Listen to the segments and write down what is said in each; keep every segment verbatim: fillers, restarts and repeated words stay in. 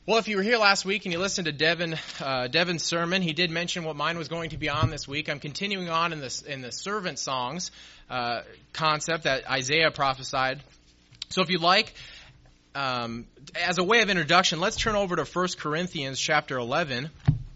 Well, if you were here last week and you listened to Devin, uh, Devin's sermon, he did mention what mine was going to be on this week. I'm continuing on in this in the servant songs uh, concept that Isaiah prophesied. So, if you'd like, um, as a way of introduction, let's turn over to First Corinthians chapter eleven.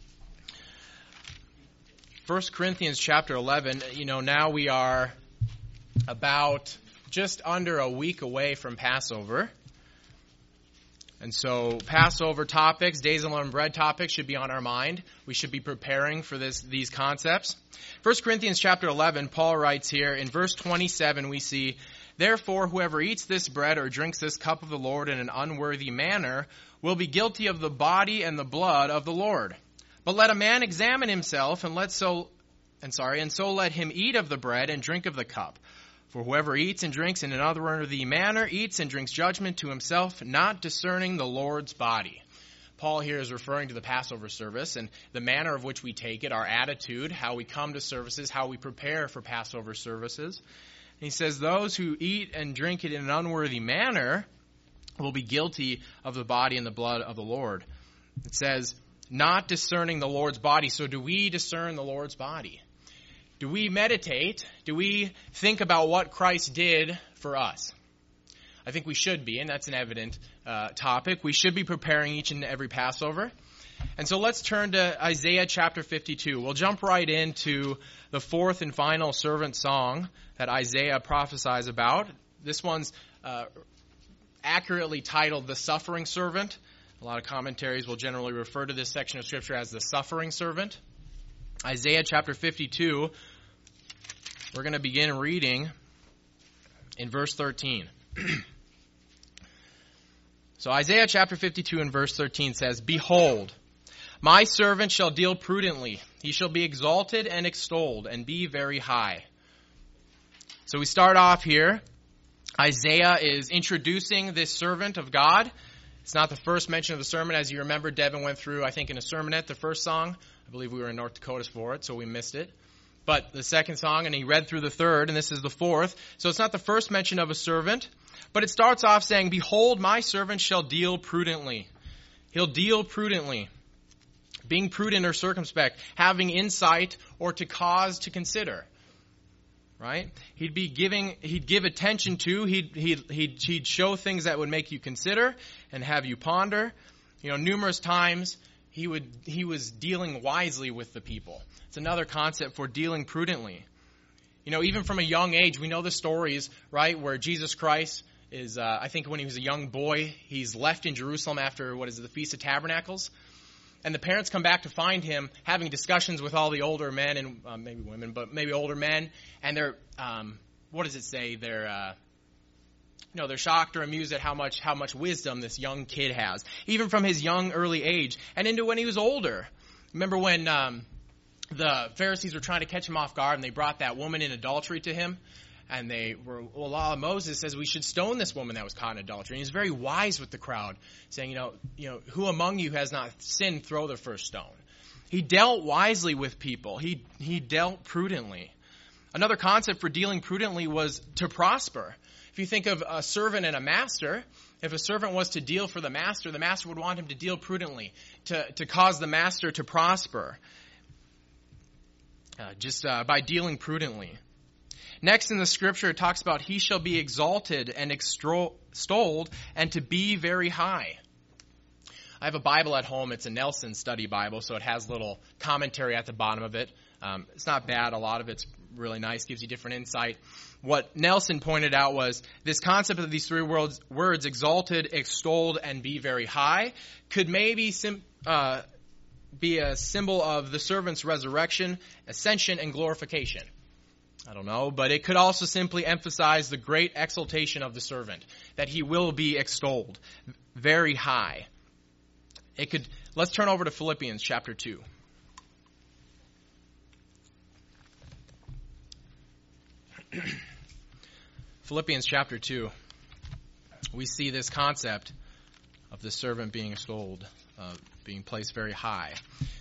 First Corinthians chapter eleven. You know, now we are about just under a week away from Passover. And so Passover topics, days of unleavened bread topics should be on our mind. We should be preparing for this these concepts. First Corinthians chapter eleven, Paul writes here, in verse twenty-seven we see, "Therefore whoever eats this bread or drinks this cup of the Lord in an unworthy manner will be guilty of the body and the blood of the Lord. But let a man examine himself, and let so and sorry, and so let him eat of the bread and drink of the cup. For whoever eats and drinks in an unworthy manner eats and drinks judgment to himself, not discerning the Lord's body." Paul here is referring to the Passover service and the manner of which we take it, our attitude, how we come to services, how we prepare for Passover services. And he says, those who eat and drink it in an unworthy manner will be guilty of the body and the blood of the Lord. It says, not discerning the Lord's body. So do we discern the Lord's body? Do we meditate? Do we think about what Christ did for us? I think we should be, and that's an evident uh, topic. We should be preparing each and every Passover. And so let's turn to Isaiah chapter fifty-two. We'll jump right into the fourth and final servant song that Isaiah prophesies about. This one's uh, accurately titled The Suffering Servant. A lot of commentaries will generally refer to this section of Scripture as the Suffering Servant. Isaiah chapter fifty-two, we're going to begin reading in verse thirteen. So Isaiah chapter fifty-two and verse thirteen says, "Behold, my servant shall deal prudently. He shall be exalted and extolled and be very high." So we start off here. Isaiah is introducing this servant of God. It's not the first mention of the sermon. As you remember, Devin went through, I think, in a sermonette, the first song. I believe we were in North Dakota for it, so we missed it. But the second song, and he read through the third, and this is the fourth. So it's not the first mention of a servant, but it starts off saying, "Behold, my servant shall deal prudently." He'll deal prudently. Being prudent or circumspect, having insight or to cause to consider. Right? He'd be giving, he'd give attention to, he'd, he'd, he'd, he'd show things that would make you consider and have you ponder. You know, numerous times he would, he was dealing wisely with the people. It's another concept for dealing prudently. You know, even from a young age, we know the stories, right, where Jesus Christ is, uh, I think when he was a young boy, he's left in Jerusalem after, what is it, the Feast of Tabernacles? And the parents come back to find him having discussions with all the older men and uh, maybe women, but maybe older men. And they're, um, what does it say? They're, uh, you know, they're shocked or amused at how much how much wisdom this young kid has, even from his young early age and into when he was older. Remember when um, the Pharisees were trying to catch him off guard and they brought that woman in adultery to him? And they were, well, law of Moses says we should stone this woman that was caught in adultery. And he's very wise with the crowd, saying, you know, you know, who among you has not sinned, throw the first stone. He dealt wisely with people. He he dealt prudently. Another concept for dealing prudently was to prosper. If you think of a servant and a master, if a servant was to deal for the master, the master would want him to deal prudently, to, to cause the master to prosper, uh, just uh, by dealing prudently. Next in the scripture, it talks about he shall be exalted and extolled and to be very high. I have a Bible at home. It's a Nelson Study Bible, so it has little commentary at the bottom of it. Um, it's not bad. A lot of it's really nice, gives you different insight. What Nelson pointed out was this concept of these three words, words exalted, extolled, and be very high, could maybe sim, uh, be a symbol of the servant's resurrection, ascension, and glorification. I don't know, but it could also simply emphasize the great exaltation of the servant, that he will be extolled, very high. It could. Let's turn over to Philippians chapter two. Philippians chapter two. We see this concept of the servant being extolled, uh, being placed very high.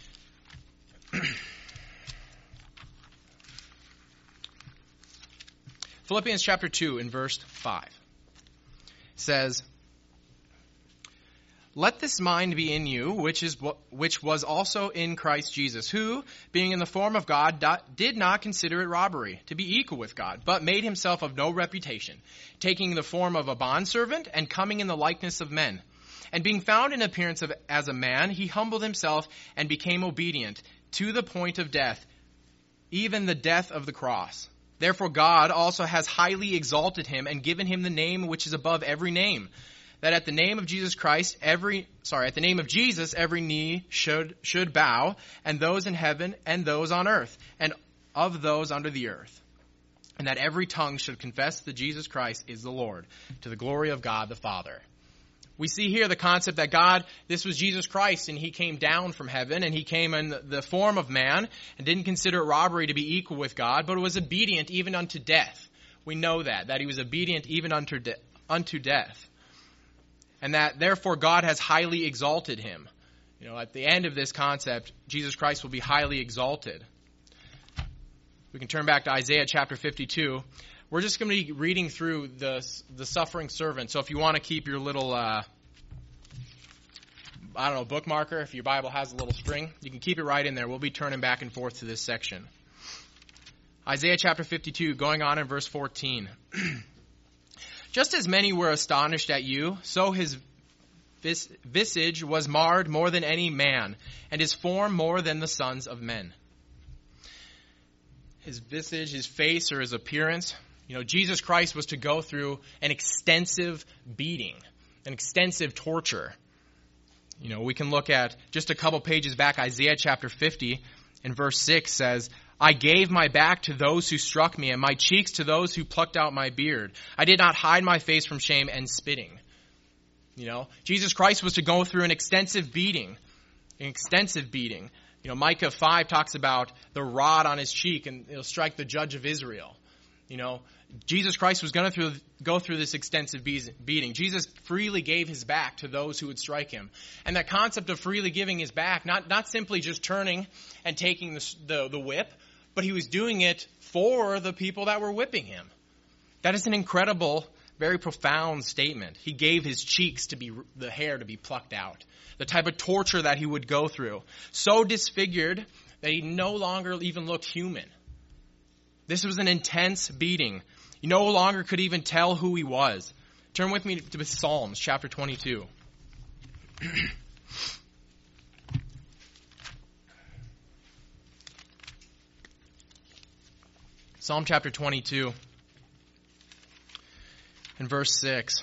Philippians chapter two in verse five says, let this mind be in you, which is which was also in Christ Jesus, who, being in the form of God, did not consider it robbery to be equal with God, but made himself of no reputation, taking the form of a bondservant and coming in the likeness of men. And being found in appearance of, as a man, he humbled himself and became obedient to the point of death, even the death of the cross. Therefore God also has highly exalted him and given him the name which is above every name, that at the name of Jesus Christ, every, sorry, at the name of Jesus, every knee should, should bow, and those in heaven and those on earth, and of those under the earth. And that every tongue should confess that Jesus Christ is the Lord, to the glory of God the Father. We see here the concept that God, this was Jesus Christ, and he came down from heaven, and he came in the form of man, and didn't consider it robbery to be equal with God, but was obedient even unto death. We know that, that he was obedient even unto, de- unto death. And that, therefore, God has highly exalted him. You know, at the end of this concept, Jesus Christ will be highly exalted. We can turn back to Isaiah chapter fifty-two. We're just going to be reading through the the suffering servant. So if you want to keep your little, uh, I don't know, bookmarker, if your Bible has a little string, you can keep it right in there. We'll be turning back and forth to this section. Isaiah chapter fifty-two, going on in verse fourteen. Just as many were astonished at you, so his vis- visage was marred more than any man, and his form more than the sons of men. His visage, his face, or his appearance. You know, Jesus Christ was to go through an extensive beating, an extensive torture. You know, we can look at just a couple pages back, Isaiah chapter fifty, and verse six says, I gave my back to those who struck me, and my cheeks to those who plucked out my beard. I did not hide my face from shame and spitting. You know, Jesus Christ was to go through an extensive beating, an extensive beating. You know, Micah five talks about the rod on his cheek, and it'll strike the judge of Israel. You know, Jesus Christ was going to go through this extensive beating. Jesus freely gave his back to those who would strike him. And that concept of freely giving his back, not, not simply just turning and taking the, the, the whip, but he was doing it for the people that were whipping him. That is an incredible, very profound statement. He gave his cheeks to be, the hair to be plucked out. The type of torture that he would go through. So disfigured that he no longer even looked human. This was an intense beating. You no longer could even tell who he was. Turn with me to Psalms chapter twenty-two. Psalm chapter twenty-two and verse six.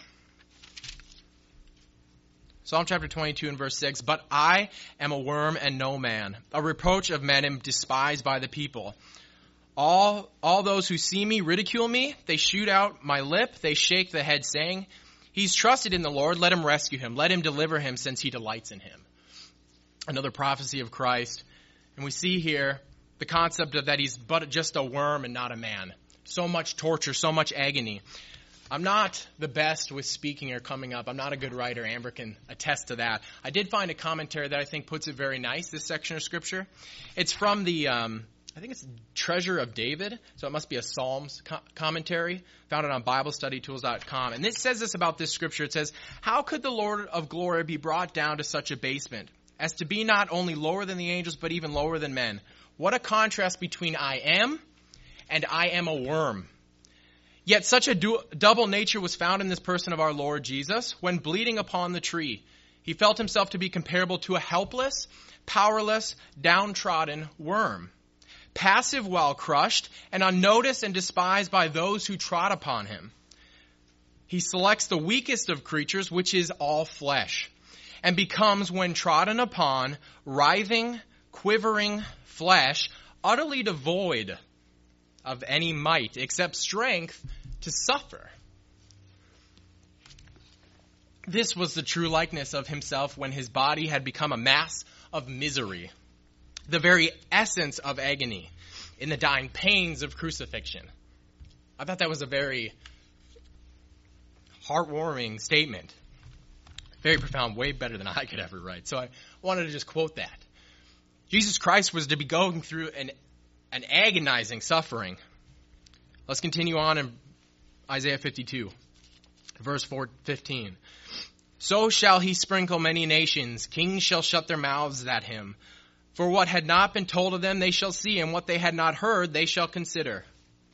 Psalm chapter twenty-two and verse six. But I am a worm and no man, a reproach of men and despised by the people. All, all those who see me ridicule me. They shoot out my lip. They shake the head, saying, He's trusted in the Lord. Let him rescue him. Let him deliver him, since he delights in him. Another prophecy of Christ. And we see here the concept of that he's but just a worm and not a man. So much torture, so much agony. I'm not the best with speaking or coming up. I'm not a good writer. Amber can attest to that. I did find a commentary that I think puts it very nice, this section of Scripture. It's from the, um, I think it's Treasure of David, so it must be a Psalms co- commentary. Found it on Bible Study Tools dot com. And it says this about this Scripture. It says, How could the Lord of glory be brought down to such abasement, as to be not only lower than the angels, but even lower than men? What a contrast between I am and I am a worm. Yet such a du- double nature was found in this person of our Lord Jesus. When bleeding upon the tree, he felt himself to be comparable to a helpless, powerless, downtrodden worm, passive while crushed, and unnoticed and despised by those who trod upon him. He selects the weakest of creatures, which is all flesh, and becomes, when trodden upon, writhing, quivering flesh, utterly devoid of any might except strength to suffer. This was the true likeness of himself when his body had become a mass of misery, the very essence of agony in the dying pains of crucifixion. I thought that was a very heartwarming statement. Very profound, way better than I could ever write. So I wanted to just quote that. Jesus Christ was to be going through an, an agonizing suffering. Let's continue on in Isaiah fifty-two, verse four, fifteen. So shall he sprinkle many nations. Kings shall shut their mouths at him. For what had not been told of them they shall see, and what they had not heard they shall consider.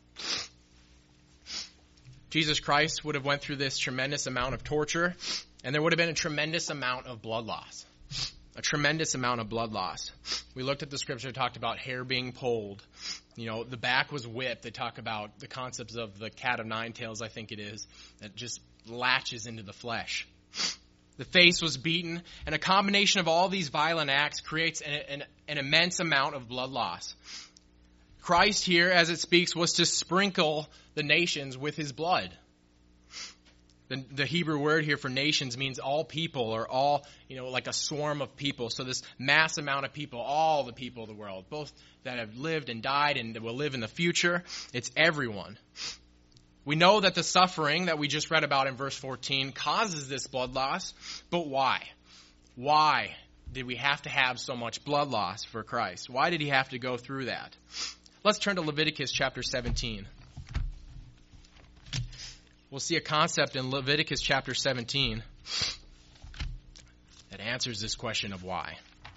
Jesus Christ would have went through this tremendous amount of torture, and there would have been a tremendous amount of blood loss. A tremendous amount of blood loss. We looked at the scripture, talked about hair being pulled. You know, the back was whipped. They talk about the concepts of the cat of nine tails, I think it is, that just latches into the flesh. The face was beaten, and a combination of all these violent acts creates an, an, an immense amount of blood loss. Christ here, as it speaks, was to sprinkle the nations with his blood. The, the Hebrew word here for nations means all people, or all, you know, like a swarm of people. So this mass amount of people, all the people of the world, both that have lived and died and that will live in the future, it's everyone. We know that the suffering that we just read about in verse fourteen causes this blood loss, but why? Why did we have to have so much blood loss for Christ? Why did he have to go through that? Let's turn to Leviticus chapter seventeen. We'll see a concept in Leviticus chapter seventeen that answers this question of why.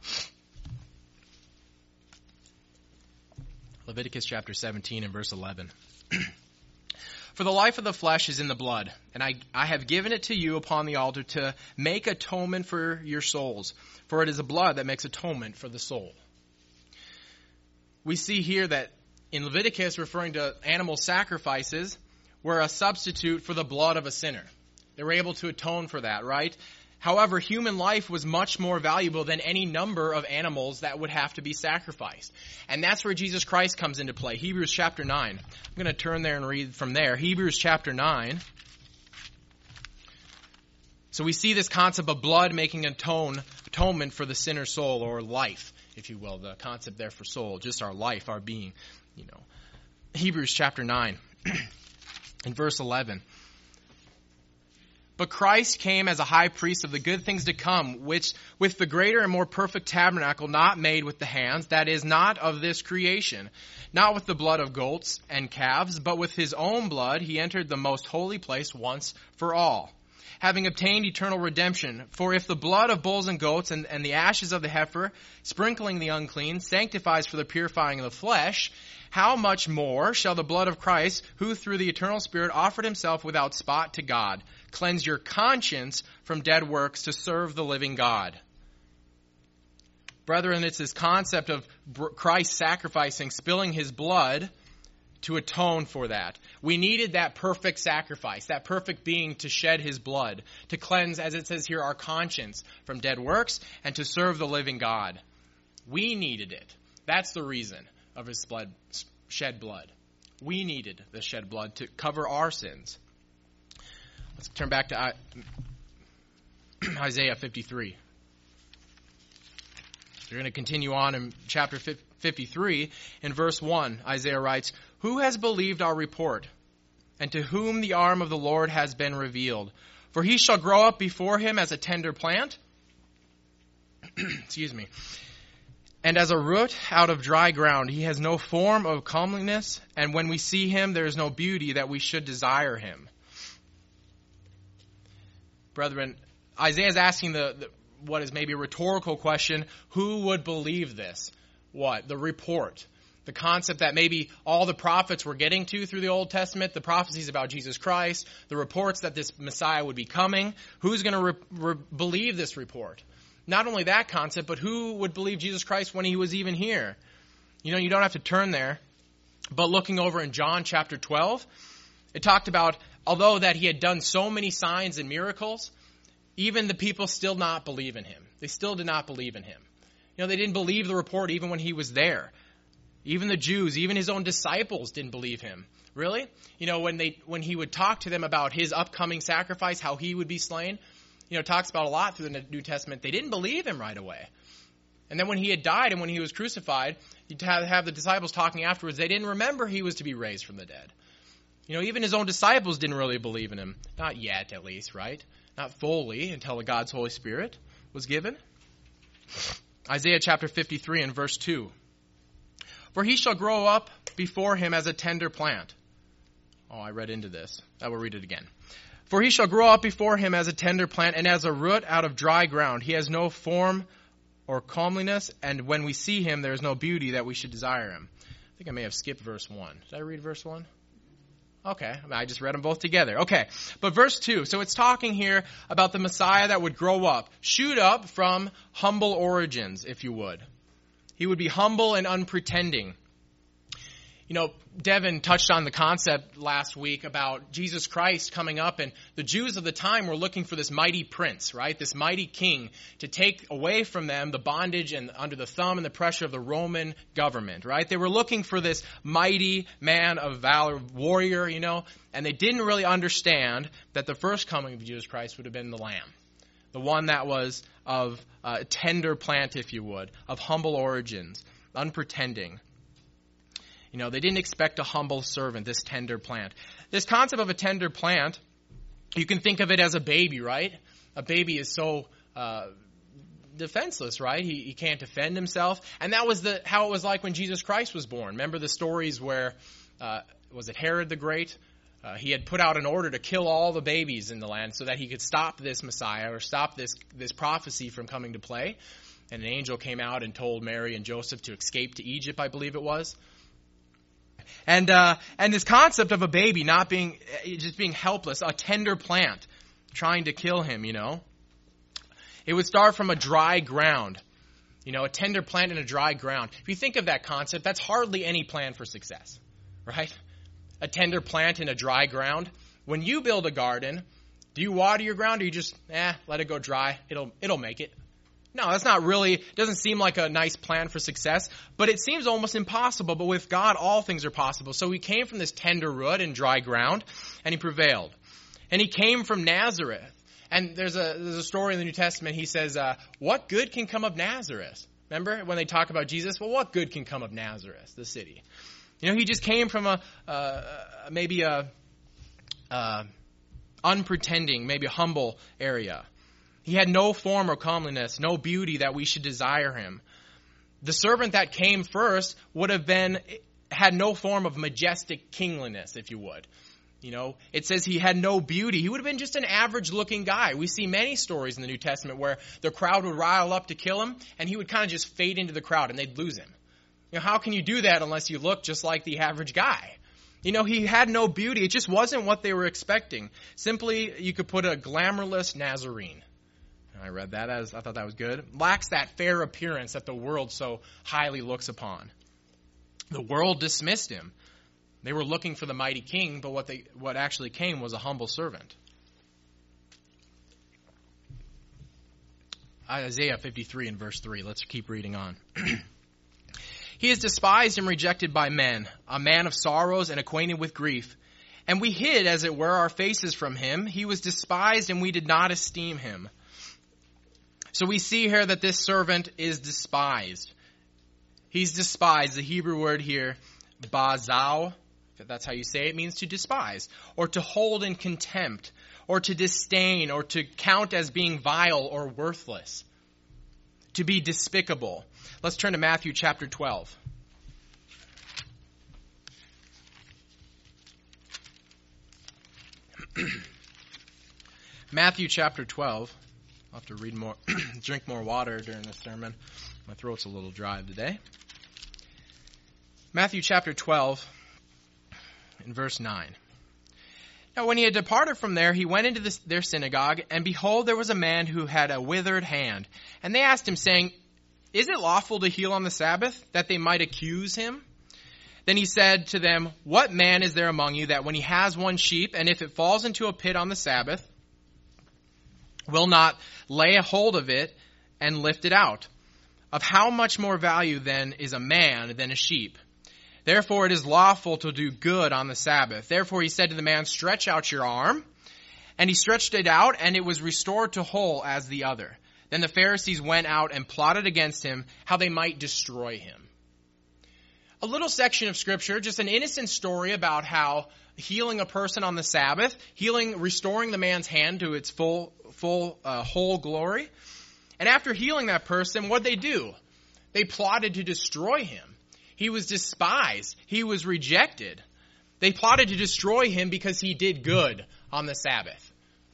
Leviticus chapter seventeen and verse eleven. For the life of the flesh is in the blood, and I, I have given it to you upon the altar to make atonement for your souls, for it is the blood that makes atonement for the soul. We see here that in Leviticus, referring to animal sacrifices, were a substitute for the blood of a sinner. They were able to atone for that, right? However, human life was much more valuable than any number of animals that would have to be sacrificed. And that's where Jesus Christ comes into play. Hebrews chapter nine. I'm going to turn there and read from there. Hebrews chapter nine. So we see this concept of blood making atone, atonement for the sinner's soul, or life, if you will. The concept there for soul, just our life, our being. You know, Hebrews chapter nine. In verse eleven. But Christ came as a high priest of the good things to come, which with the greater and more perfect tabernacle not made with the hands, that is, not of this creation, not with the blood of goats and calves, but with his own blood he entered the most holy place once for all, having obtained eternal redemption. For if the blood of bulls and goats and, and the ashes of the heifer, sprinkling the unclean, sanctifies for the purifying of the flesh, how much more shall the blood of Christ, who through the eternal Spirit offered himself without spot to God, cleanse your conscience from dead works to serve the living God? Brethren, it's this concept of Christ sacrificing, spilling his blood to atone for that. We needed that perfect sacrifice, that perfect being to shed his blood, to cleanse, as it says here, our conscience from dead works and to serve the living God. We needed it. That's the reason of his blood, shed blood. We needed the shed blood to cover our sins. Let's turn back to Isaiah fifty-three. We're going to continue on in chapter fifty-three. In verse one, Isaiah writes, "Who has believed our report, and to whom the arm of the Lord has been revealed? For he shall grow up before him as a tender plant." Excuse me. "And as a root out of dry ground, he has no form of comeliness, and when we see him, there is no beauty that we should desire him." Brethren, Isaiah is asking the, the what is maybe a rhetorical question: who would believe this? What? The report. The concept that maybe all the prophets were getting to through the Old Testament, the prophecies about Jesus Christ, the reports that this Messiah would be coming. Who's going to re- re- believe this report? Not only that concept, but who would believe Jesus Christ when he was even here? You know, you don't have to turn there. But looking over in John chapter twelve, it talked about, although that he had done so many signs and miracles, even the people still not believe in him. They still did not believe in him. You know, they didn't believe the report even when he was there. Even the Jews, even his own disciples didn't believe him. Really? You know, when they when he would talk to them about his upcoming sacrifice, how he would be slain, you know, it talks about a lot through the New Testament. They didn't believe him right away. And then when he had died and when he was crucified, you'd have, have the disciples talking afterwards. They didn't remember he was to be raised from the dead. You know, even his own disciples didn't really believe in him. Not yet, at least, right? Not fully until God's Holy Spirit was given. Isaiah chapter fifty-three and verse two. "For he shall grow up before him as a tender plant." Oh, I read into this. I will read it again. For he shall grow up before him as a tender plant and as a root out of dry ground. He has no form or comeliness, and when we see him, there is no beauty that we should desire him. I think I may have skipped verse one. Did I read verse one? Okay, I just read them both together. Okay, but verse two. So it's talking here about the Messiah that would grow up, shoot up from humble origins, if you would. He would be humble and unpretending. You know, Devin touched on the concept last week about Jesus Christ coming up, and the Jews of the time were looking for this mighty prince, right? This mighty king to take away from them the bondage and under the thumb and the pressure of the Roman government, right? They were looking for this mighty man of valor, warrior, you know, and they didn't really understand that the first coming of Jesus Christ would have been the Lamb, the one that was of a tender plant, if you would, of humble origins, unpretending. You know, they didn't expect a humble servant, this tender plant. This concept of a tender plant, you can think of it as a baby, right? A baby is so uh, defenseless, right? He, he can't defend himself. And that was the how it was like when Jesus Christ was born. Remember the stories where, uh, was it Herod the Great? Uh, he had put out an order to kill all the babies in the land so that he could stop this Messiah or stop this, this prophecy from coming to play. And an angel came out and told Mary and Joseph to escape to Egypt, I believe it was. And uh, and this concept of a baby not being, just being helpless, a tender plant trying to kill him, you know. It would start from a dry ground, you know, a tender plant in a dry ground. If you think of that concept, that's hardly any plan for success, right? A tender plant in a dry ground. When you build a garden, do you water your ground or you just, eh, let it go dry? It'll it'll make it. No, that's not really, it doesn't seem like a nice plan for success, but it seems almost impossible. But with God, all things are possible. So he came from this tender root and dry ground, and he prevailed. And he came from Nazareth. And there's a there's a story in the New Testament. He says, uh, what good can come of Nazareth? Remember when they talk about Jesus? Well, what good can come of Nazareth, the city? You know, he just came from a uh, maybe a uh, unpretending, maybe a humble area. He had no form or comeliness, no beauty that we should desire him. The servant that came first would have been, had no form of majestic kingliness, if you would. You know, it says he had no beauty. He would have been just an average looking guy. We see many stories in the New Testament where the crowd would rile up to kill him, and he would kind of just fade into the crowd and they'd lose him. You know, how can you do that unless you look just like the average guy? You know, he had no beauty. It just wasn't what they were expecting. Simply, you could put a glamourless Nazarene. I read that as I thought that was good. Lacks that fair appearance that the world so highly looks upon. The world dismissed him. They were looking for the mighty king, but what they what actually came was a humble servant. Isaiah fifty-three and verse three. Let's keep reading on. He is despised and rejected by men, a man of sorrows and acquainted with grief. And we hid, as it were, our faces from him. He was despised, and we did not esteem him. So we see here that this servant is despised. He's despised. The Hebrew word here, bazau, if that's how you say it, means to despise, or to hold in contempt, or to disdain, or to count as being vile or worthless, to be despicable. Let's turn to Matthew chapter twelve. Matthew chapter twelve. I'll have to read more, drink more water during this sermon. My throat's a little dry today. Matthew chapter twelve, in verse nine. Now when he had departed from there, he went into this, their synagogue, and behold, there was a man who had a withered hand. And they asked him, saying, is it lawful to heal on the Sabbath, that they might accuse him? Then he said to them, what man is there among you that when he has one sheep, and if it falls into a pit on the Sabbath, will not lay a hold of it and lift it out? Of how much more value then is a man than a sheep? Therefore it is lawful to do good on the Sabbath. Therefore he said to the man, stretch out your arm. And he stretched it out, and it was restored to whole as the other. Then the Pharisees went out and plotted against him, how they might destroy him. A little section of Scripture, just an innocent story about how healing a person on the Sabbath, healing, restoring the man's hand to its full, full, uh, whole glory. And after healing that person, what'd they do? They plotted to destroy him. He was despised. He was rejected. They plotted to destroy him because he did good on the Sabbath.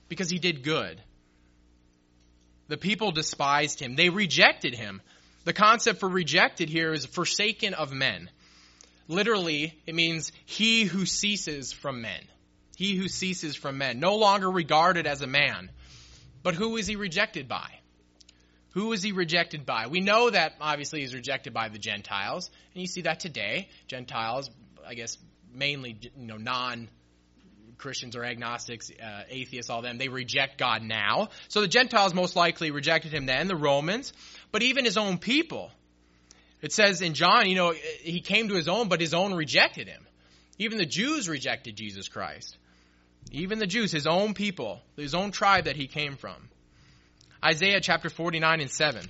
because he did good. The people despised him. They rejected him. The concept for rejected here is forsaken of men. Literally, it means he who ceases from men. He who ceases from men. No longer regarded as a man. But who is he rejected by? Who is he rejected by? We know that obviously he's rejected by the Gentiles. And you see that today. Gentiles, I guess, mainly, you know, non-Christians or agnostics, uh, atheists, all them, they reject God now. So the Gentiles most likely rejected him then, the Romans. But even his own people. It says in John, you know, he came to his own, but his own rejected him. Even the Jews rejected Jesus Christ. Even the Jews, his own people, his own tribe that he came from. Isaiah chapter forty-nine and seven.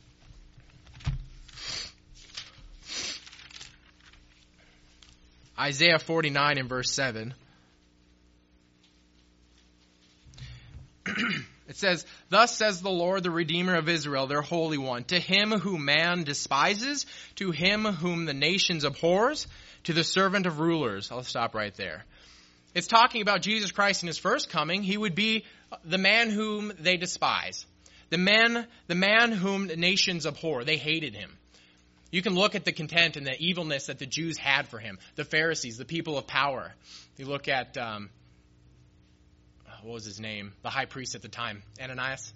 Isaiah forty-nine and verse seven. It says, "Thus says the Lord, the Redeemer of Israel, their Holy One, to him whom man despises, to him whom the nations abhors, to the servant of rulers." I'll stop right there. It's talking about Jesus Christ in his first coming. He would be the man whom they despise. The man, the man whom the nations abhor. They hated him. You can look at the contempt and the evilness that the Jews had for him. The Pharisees, the people of power. You look at, um, what was his name? The high priest at the time, Ananias.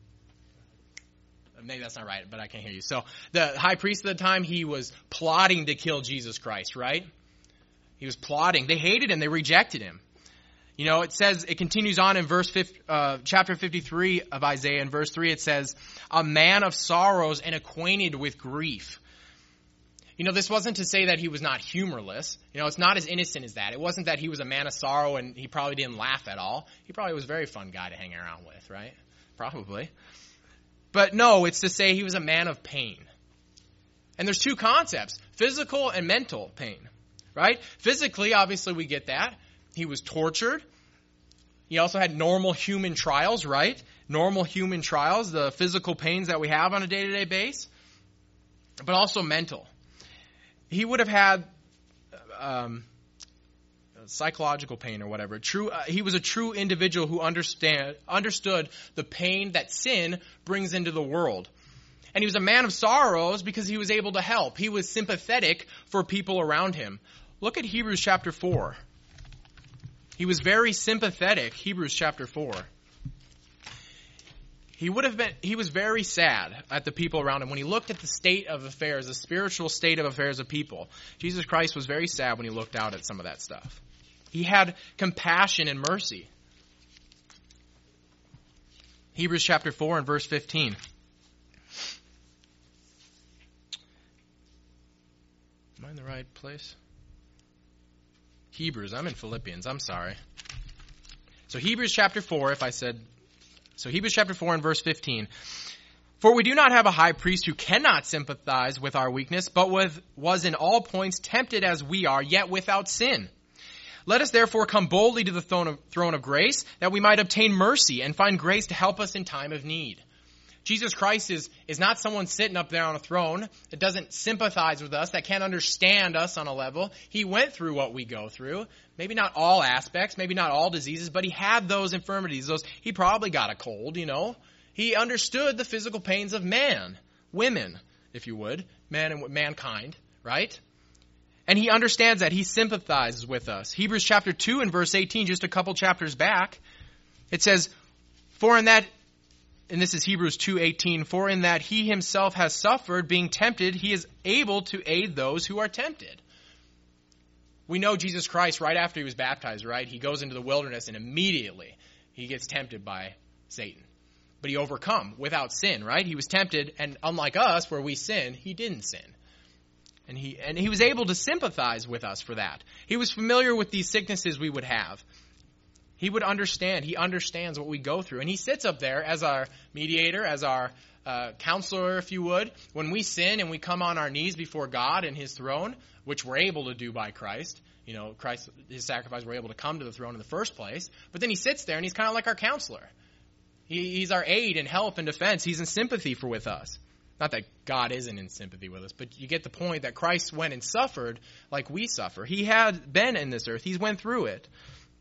Maybe that's not right, but I can't hear you. So the high priest at the time, he was plotting to kill Jesus Christ, right? He was plotting. They hated him. They rejected him. You know, it says, it continues on in verse fifty, uh, chapter fifty-three of Isaiah. In verse three, it says, "A man of sorrows and acquainted with grief." You know, this wasn't to say that he was not humorless. You know, it's not as innocent as that. It wasn't that he was a man of sorrow and he probably didn't laugh at all. He probably was a very fun guy to hang around with, right? Probably. But no, it's to say he was a man of pain. And there's two concepts, physical and mental pain, right? Physically, obviously, we get that. He was tortured. He also had normal human trials, right? Normal human trials, the physical pains that we have on a day-to-day basis, but also mental. He would have had um, psychological pain or whatever. True, uh, he was a true individual who understand understood the pain that sin brings into the world. And he was a man of sorrows because he was able to help. He was sympathetic for people around him. Look at Hebrews chapter four. He was very sympathetic, Hebrews chapter four. He would have been, he was very sad at the people around him. When he looked at the state of affairs, the spiritual state of affairs of people, Jesus Christ was very sad when he looked out at some of that stuff. He had compassion and mercy. Hebrews chapter four and verse fifteen. Am I in the right place? Hebrews, I'm in Philippians, I'm sorry. So Hebrews chapter four, if I said... So Hebrews chapter four and verse fifteen. "For we do not have a high priest who cannot sympathize with our weakness, but with, was in all points tempted as we are, yet without sin. Let us therefore come boldly to the throne of, throne of grace, that we might obtain mercy and find grace to help us in time of need." Jesus Christ is, is not someone sitting up there on a throne that doesn't sympathize with us, that can't understand us on a level. He went through what we go through. Maybe not all aspects, maybe not all diseases, but he had those infirmities. Those he probably got a cold, you know. He understood the physical pains of man, women, if you would, man and mankind, right? And he understands that. He sympathizes with us. Hebrews chapter two and verse eighteen, just a couple chapters back, it says, "For in that..." And this is Hebrews two eighteen, "For in that he himself has suffered, being tempted, he is able to aid those who are tempted." We know Jesus Christ, right after he was baptized, right? He goes into the wilderness and immediately he gets tempted by Satan. But he overcome without sin, right? He was tempted, and unlike us, where we sin, he didn't sin. And he, and he was able to sympathize with us for that. He was familiar with these sicknesses we would have. He would understand. He understands what we go through. And he sits up there as our mediator, as our uh, counselor, if you would. When we sin and we come on our knees before God and his throne, which we're able to do by Christ. You know, Christ, his sacrifice, we're able to come to the throne in the first place. But then he sits there and he's kind of like our counselor. He, he's our aid and help and defense. He's in sympathy for with us. Not that God isn't in sympathy with us, but you get the point that Christ went and suffered like we suffer. He had been in this earth. He went through it.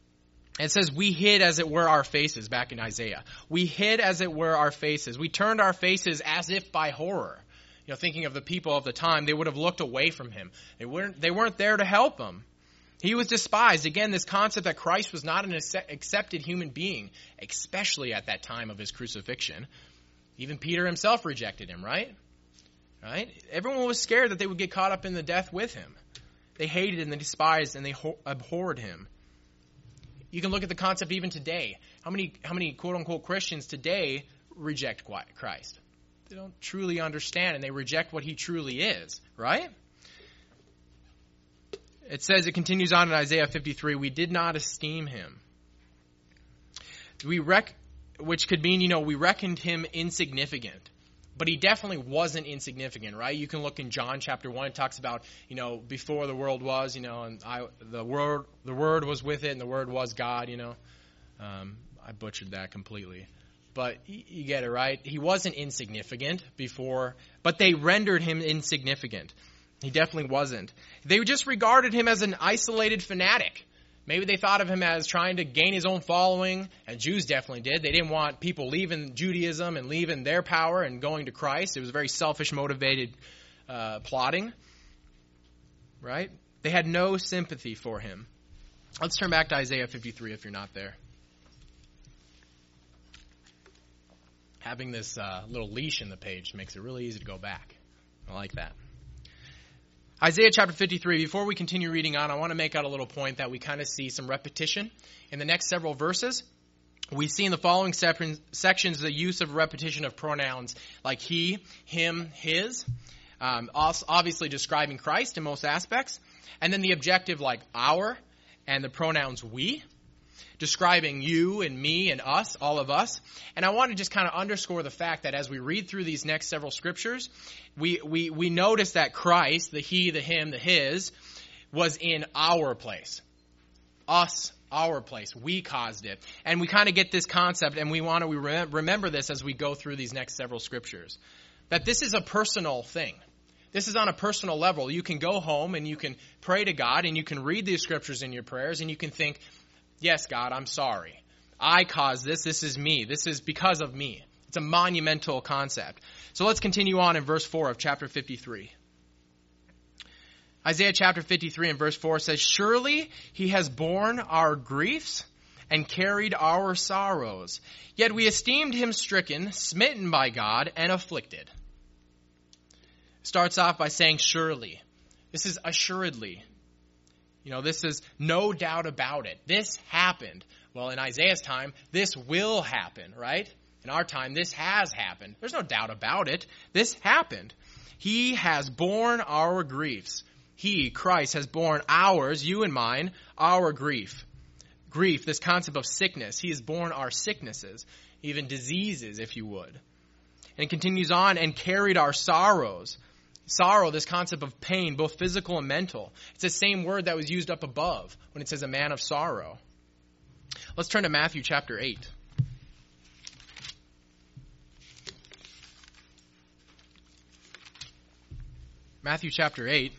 It says, we hid as it were our faces, back in Isaiah. We hid as it were our faces. We turned our faces as if by horror. You know, thinking of the people of the time, they would have looked away from him. They weren't, they weren't there to help him. He was despised. Again, this concept that Christ was not an accepted human being, especially at that time of his crucifixion. Even Peter himself rejected him, right? Right? Everyone was scared that they would get caught up in the death with him. They hated and they despised and they abhorred him. You can look at the concept even today. How many, how many quote-unquote Christians today reject Christ? They don't truly understand and they reject what he truly is, right? It says, it continues on in Isaiah fifty-three, we did not esteem him. We rec- which could mean, you know, we reckoned him insignificant. But he definitely wasn't insignificant, right? You can look in John chapter one. It talks about, you know, before the world was, you know, and I, the word, the word was with it, and the word was God. You know, um, I butchered that completely, but you, you get it, right? He wasn't insignificant before, but they rendered him insignificant. He definitely wasn't. They just regarded him as an isolated fanatic. Maybe they thought of him as trying to gain his own following, and Jews definitely did. They didn't want people leaving Judaism and leaving their power and going to Christ. It was very selfish, motivated uh, plotting, right? They had no sympathy for him. Let's turn back to Isaiah fifty-three if you're not there. Having this uh, little leash in the page makes it really easy to go back. I like that. Isaiah chapter fifty-three, before we continue reading on, I want to make out a little point that we kind of see some repetition in the next several verses. We see in the following sections the use of repetition of pronouns like he, him, his, um, obviously describing Christ in most aspects, and then the objective like our and the pronouns we, describing you and me and us, all of us. And I want to just kind of underscore the fact that as we read through these next several scriptures, we, we, we notice that Christ, the he, the him, the his, was in our place. Us, our place. We caused it. And we kind of get this concept, and we want to re- remember this as we go through these next several scriptures. That this is a personal thing. This is on a personal level. You can go home and you can pray to God and you can read these scriptures in your prayers and you can think, yes, God, I'm sorry. I caused this. This is me. This is because of me. It's a monumental concept. So let's continue on in verse four of chapter fifty-three. Isaiah chapter fifty-three and verse four says, surely he has borne our griefs and carried our sorrows. Yet we esteemed him stricken, smitten by God, and afflicted. Starts off by saying surely. This is assuredly. You know, this is no doubt about it. This happened. Well, in Isaiah's time, this will happen, right? In our time, this has happened. There's no doubt about it. This happened. He has borne our griefs. He, Christ, has borne ours, you and mine, our grief. Grief, this concept of sickness. He has borne our sicknesses, even diseases, if you would. And it continues on, and carried our sorrows. Sorrow, this concept of pain, both physical and mental. It's the same word that was used up above when it says a man of sorrow. Let's turn to Matthew chapter eight. Matthew chapter eight.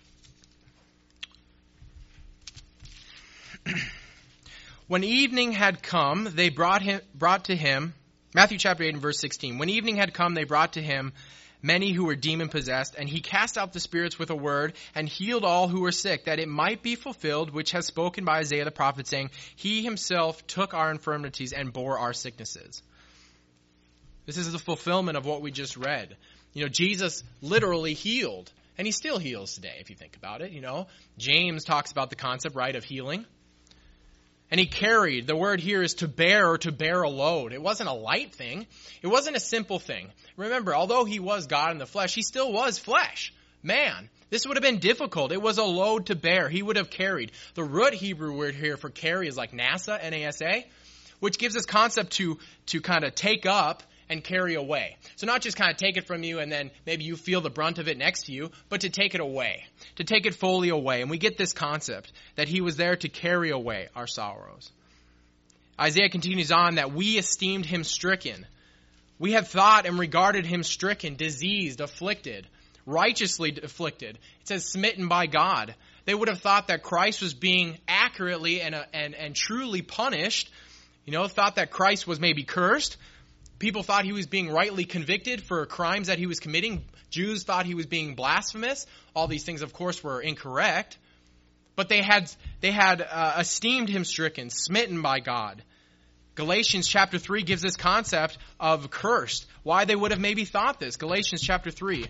When evening had come, they brought him brought to him, Matthew chapter eight and verse sixteen. When evening had come, they brought to him many who were demon-possessed, and he cast out the spirits with a word and healed all who were sick, that it might be fulfilled, which has spoken by Isaiah the prophet, saying, he himself took our infirmities and bore our sicknesses. This is the fulfillment of what we just read. You know, Jesus literally healed, and he still heals today, if you think about it. You know, James talks about the concept, right, of healing. And he carried. The word here is to bear or to bear a load. It wasn't a light thing. It wasn't a simple thing. Remember, although he was God in the flesh, he still was flesh. Man, this would have been difficult. It was a load to bear. He would have carried. The root Hebrew word here for carry is like NASA, N A S A, which gives us concept to, to kind of take up and carry away. So not just kind of take it from you and then maybe you feel the brunt of it next to you, but to take it away, to take it fully away. And we get this concept that he was there to carry away our sorrows. Isaiah continues on that we esteemed him stricken. We have thought and regarded him stricken, diseased, afflicted, righteously afflicted. It says smitten by God. They would have thought that Christ was being accurately and, uh, and, and truly punished. You know, thought that Christ was maybe cursed. People thought he was being rightly convicted for crimes that he was committing. Jews thought he was being blasphemous. All these things, of course, were incorrect. But they had they had uh, esteemed him stricken, smitten by God. Galatians chapter three gives this concept of cursed. Why they would have maybe thought this. Galatians chapter three.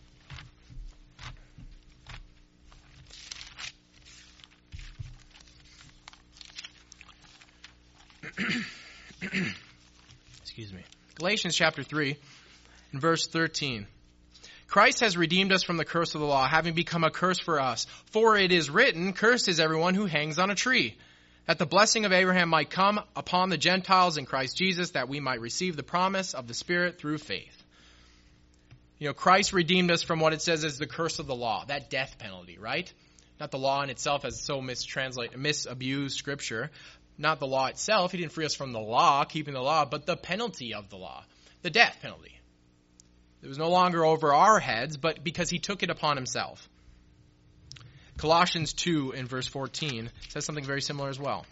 Excuse me. Galatians chapter three and verse thirteen. Christ has redeemed us from the curse of the law, having become a curse for us. For it is written, cursed is everyone who hangs on a tree, that the blessing of Abraham might come upon the Gentiles in Christ Jesus, that we might receive the promise of the Spirit through faith. You know, Christ redeemed us from what it says is the curse of the law, that death penalty, right? Not the law in itself as so mistranslate, misabused Scripture. Not the law itself. He didn't free us from the law, keeping the law, but the penalty of the law, the death penalty. It was no longer over our heads, but because he took it upon himself. Colossians two in verse fourteen says something very similar as well.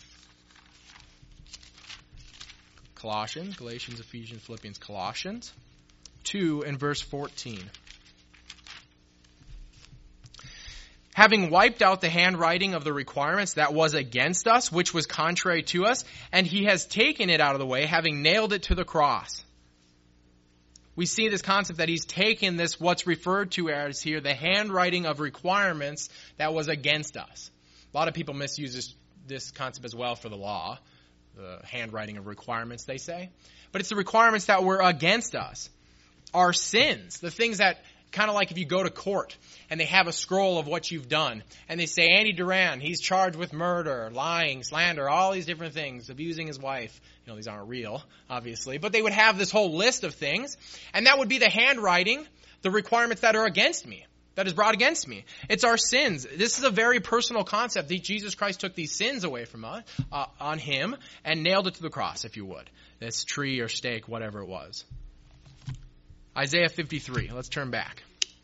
Colossians, Galatians, Ephesians, Philippians, Colossians two in verse fourteen. Having wiped out the handwriting of the requirements that was against us, which was contrary to us, and he has taken it out of the way, having nailed it to the cross. We see this concept that he's taken this, what's referred to as here, the handwriting of requirements that was against us. A lot of people misuse this, this concept as well for the law, the handwriting of requirements, they say. But it's the requirements that were against us. Our sins, the things that, kind of like if you go to court and they have a scroll of what you've done, and they say, Andy Duran, he's charged with murder, lying, slander, all these different things, abusing his wife. You know, these aren't real, obviously, but they would have this whole list of things, and that would be the handwriting, the requirements that are against me, that is brought against me. It's our sins. This is a very personal concept. Jesus Christ took these sins away from us, uh, on him, and nailed it to the cross, if you would. This tree or stake, whatever it was. Isaiah fifty-three. Let's turn back.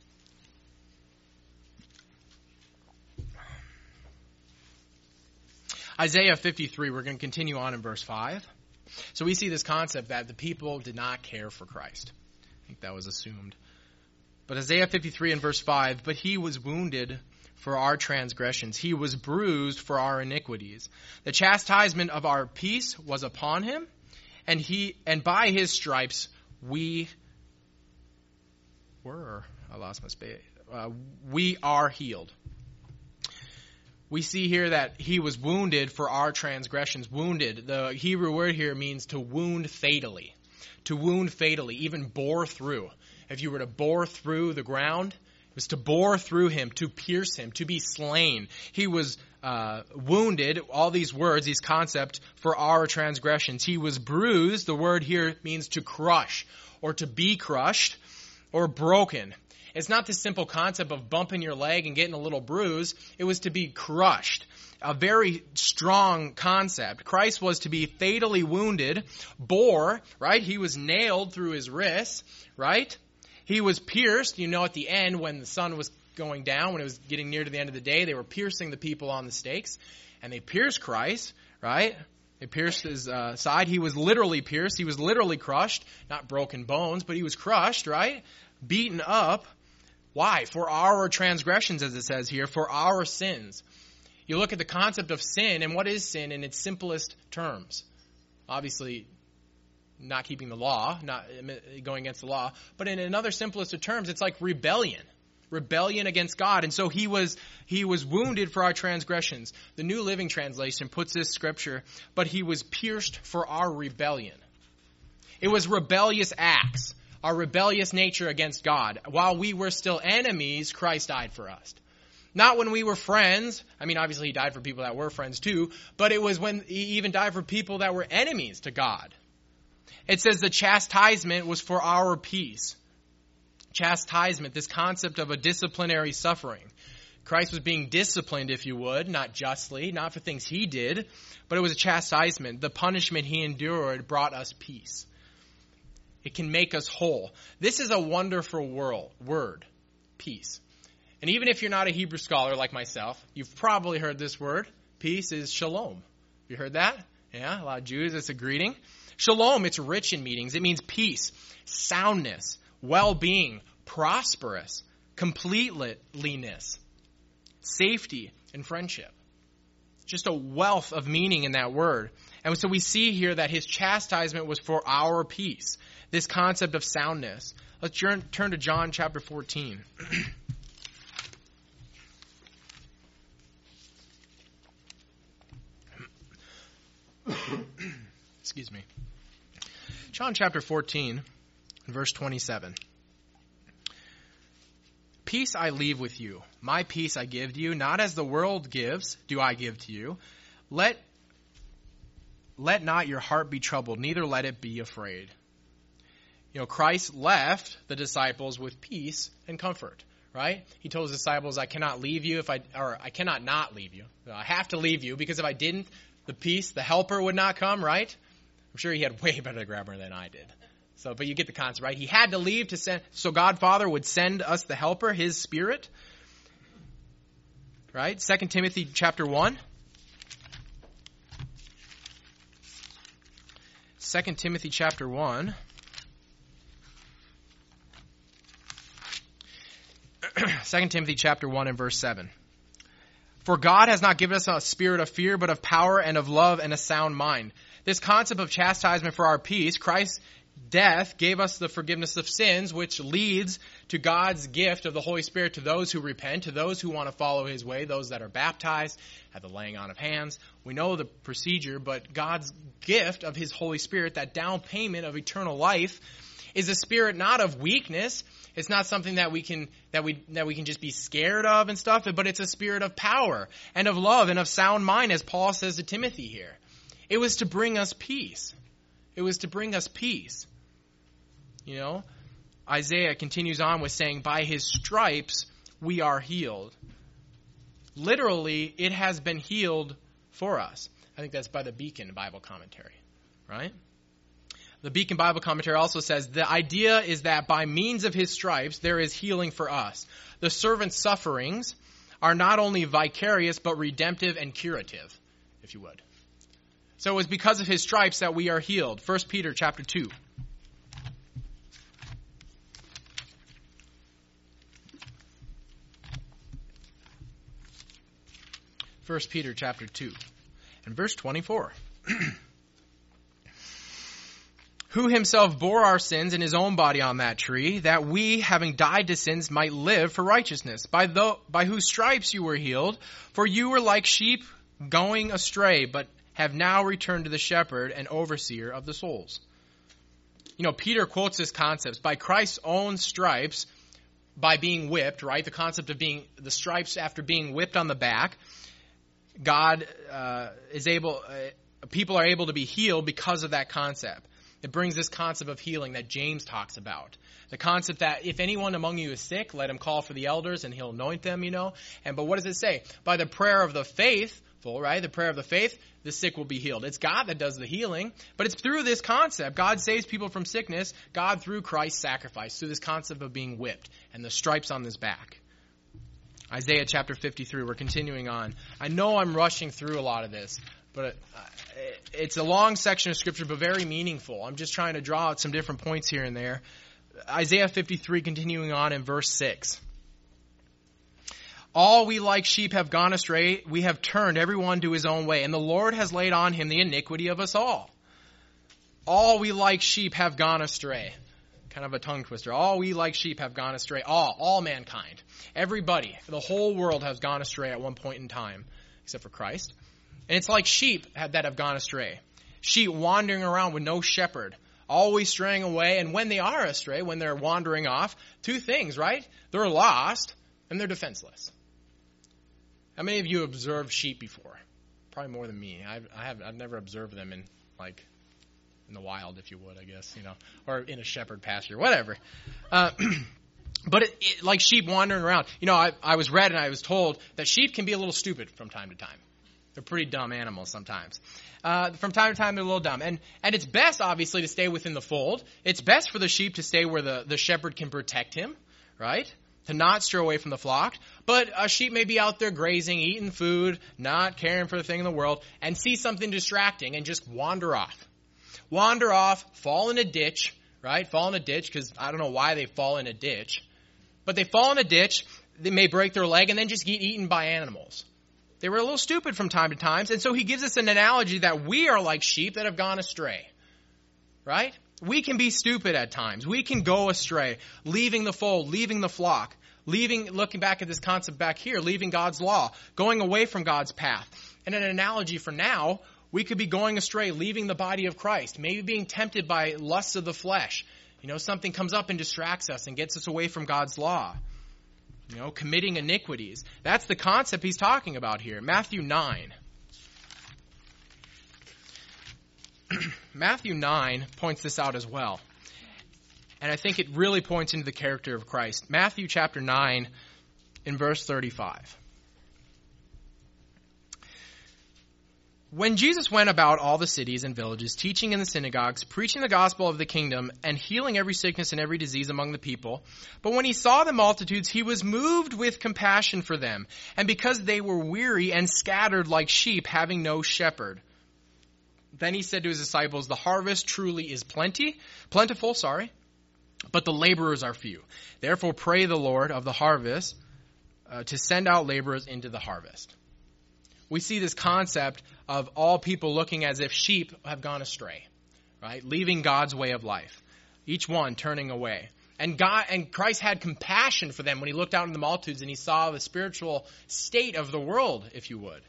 Isaiah fifty-three, we're going to continue on in verse five. So we see this concept that the people did not care for Christ. I think that was assumed. But Isaiah fifty-three in verse five, but he was wounded for our transgressions. He was bruised for our iniquities. The chastisement of our peace was upon him, and he and by his stripes we were, I lost my space, uh, we are healed. We see here that he was wounded for our transgressions. Wounded, the Hebrew word here means to wound fatally. To wound fatally, even bore through. If you were to bore through the ground, it was to bore through him, to pierce him, to be slain. He was uh, wounded, all these words, these concepts, for our transgressions. He was bruised, the word here means to crush, or to be crushed, or broken. It's not the simple concept of bumping your leg and getting a little bruise. It was to be crushed. A very strong concept. Christ was to be fatally wounded, bore, right? He was nailed through his wrists, right? He was pierced. You know, at the end when the sun was going down, when it was getting near to the end of the day, they were piercing the people on the stakes. And they pierced Christ, right? They pierced his uh, side. He was literally pierced. He was literally crushed. Not broken bones, but he was crushed, right? Beaten up. Why? For our transgressions, as it says here, for our sins. You look at the concept of sin, and what is sin in its simplest terms? Obviously, not keeping the law, not going against the law, but in another simplest of terms, it's like rebellion. Rebellion against God. And so he was he was wounded for our transgressions. The New Living Translation puts this scripture, but he was pierced for our rebellion. It was rebellious acts. Our rebellious nature against God. While we were still enemies, Christ died for us. Not when we were friends. I mean, obviously he died for people that were friends too. But it was when he even died for people that were enemies to God. It says the chastisement was for our peace. Chastisement, this concept of a disciplinary suffering. Christ was being disciplined, if you would, not justly, not for things he did, but it was a chastisement. The punishment he endured brought us peace. It can make us whole. This is a wonderful world, word, peace. And even if you're not a Hebrew scholar like myself, you've probably heard this word. Peace is shalom. You heard that? Yeah, a lot of Jews, it's a greeting. Shalom, it's rich in meanings. It means peace, soundness, well-being, prosperous, completeness, safety, and friendship. Just a wealth of meaning in that word. And so we see here that his chastisement was for our peace. This concept of soundness. Let's turn to John chapter fourteen. Excuse me. John chapter fourteen, verse twenty-seven. Peace I leave with you. My peace I give to you. Not as the world gives, do I give to you. Let, let not your heart be troubled, neither let it be afraid. You know, Christ left the disciples with peace and comfort, right? He told his disciples, I cannot leave you if I, or I cannot not leave you. I have to leave you because if I didn't, the peace, the helper would not come, right? I'm sure he had way better grammar than I did. So, but you get the concept, right? He had to leave to send, so God Father would send us the helper, his Spirit. Right? Second Timothy chapter one. Second Timothy chapter one. Second Timothy chapter one and verse seven. For God has not given us a spirit of fear, but of power and of love and a sound mind. This concept of chastisement for our peace, Christ's death gave us the forgiveness of sins, which leads to God's gift of the Holy Spirit to those who repent, to those who want to follow his way, those that are baptized, have the laying on of hands. We know the procedure, but God's gift of his Holy Spirit, that down payment of eternal life, is a spirit not of weakness. It's not something that we can that we that we can just be scared of and stuff, but it's a spirit of power and of love and of sound mind, as Paul says to Timothy here. It was to bring us peace. It was to bring us peace. You know, Isaiah continues on with saying, by his stripes we are healed. Literally, it has been healed for us. I think that's by the Beacon Bible Commentary, right? The Beacon Bible Commentary also says, the idea is that by means of his stripes, there is healing for us. The servant's sufferings are not only vicarious, but redemptive and curative, if you would. So it was because of his stripes that we are healed. First Peter chapter two. First Peter chapter two and verse twenty-four. Who himself bore our sins in his own body on that tree, that we, having died to sins, might live for righteousness, by, the, by whose stripes you were healed. For you were like sheep going astray, but have now returned to the shepherd and overseer of the souls. You know, Peter quotes this concept. By Christ's own stripes, by being whipped, right? The concept of being, the stripes after being whipped on the back, God uh, is able, uh, people are able to be healed because of that concept. It brings this concept of healing that James talks about. The concept that if anyone among you is sick, let him call for the elders and he'll anoint them, you know. And but what does it say? By the prayer of the faithful, right? The prayer of the faith, the sick will be healed. It's God that does the healing, but it's through this concept. God saves people from sickness. God through Christ's sacrifice, through this concept of being whipped and the stripes on his back. Isaiah chapter fifty-three, we're continuing on. I know I'm rushing through a lot of this, but it's a long section of Scripture, but very meaningful. I'm just trying to draw out some different points here and there. Isaiah fifty-three, continuing on in verse six. All we like sheep have gone astray. We have turned everyone to his own way, and the Lord has laid on him the iniquity of us all. All we like sheep have gone astray. Kind of a tongue twister. All we like sheep have gone astray. All, all mankind. Everybody, the whole world has gone astray at one point in time, except for Christ. And it's like sheep that have gone astray. Sheep wandering around with no shepherd, always straying away. And when they are astray, when they're wandering off, two things, right? They're lost and they're defenseless. How many of you have observed sheep before? Probably more than me. I've, I have, I've never observed them in, like, in the wild, if you would, I guess, you know, or in a shepherd pasture, whatever. Uh, but it, it, like sheep wandering around, you know, I, I was read and I was told that sheep can be a little stupid from time to time. They're pretty dumb animals sometimes. Uh, from time to time, they're a little dumb. And and it's best, obviously, to stay within the fold. It's best for the sheep to stay where the, the shepherd can protect him, right? to not stray away from the flock. But a sheep may be out there grazing, eating food, not caring for the thing in the world, and see something distracting and just wander off. Wander off, fall in a ditch, right? Fall in a ditch, because I don't know why they fall in a ditch. But they fall in a ditch, they may break their leg, and then just get eaten by animals. They were a little stupid from time to time, and so he gives us an analogy that we are like sheep that have gone astray, right? We can be stupid at times. We can go astray, leaving the fold, leaving the flock, leaving, looking back at this concept back here, leaving God's law, going away from God's path. And an analogy for now, we could be going astray, leaving the body of Christ, maybe being tempted by lusts of the flesh. You know, something comes up and distracts us and gets us away from God's law. You know, committing iniquities. That's the concept he's talking about here. Matthew nine. Matthew nine points this out as well. And I think it really points into the character of Christ. Matthew chapter nine in verse thirty-five. When Jesus went about all the cities and villages, teaching in the synagogues, preaching the gospel of the kingdom, and healing every sickness and every disease among the people, but when he saw the multitudes, he was moved with compassion for them, and because they were weary and scattered like sheep, having no shepherd. Then he said to his disciples, the harvest truly is plenty, plentiful, sorry, but the laborers are few. Therefore pray the Lord of the harvest uh, to send out laborers into the harvest. We see this concept of all people looking as if sheep have gone astray, right? Leaving God's way of life. Each one turning away. And God and Christ had compassion for them when he looked out in the multitudes and he saw the spiritual state of the world, if you would.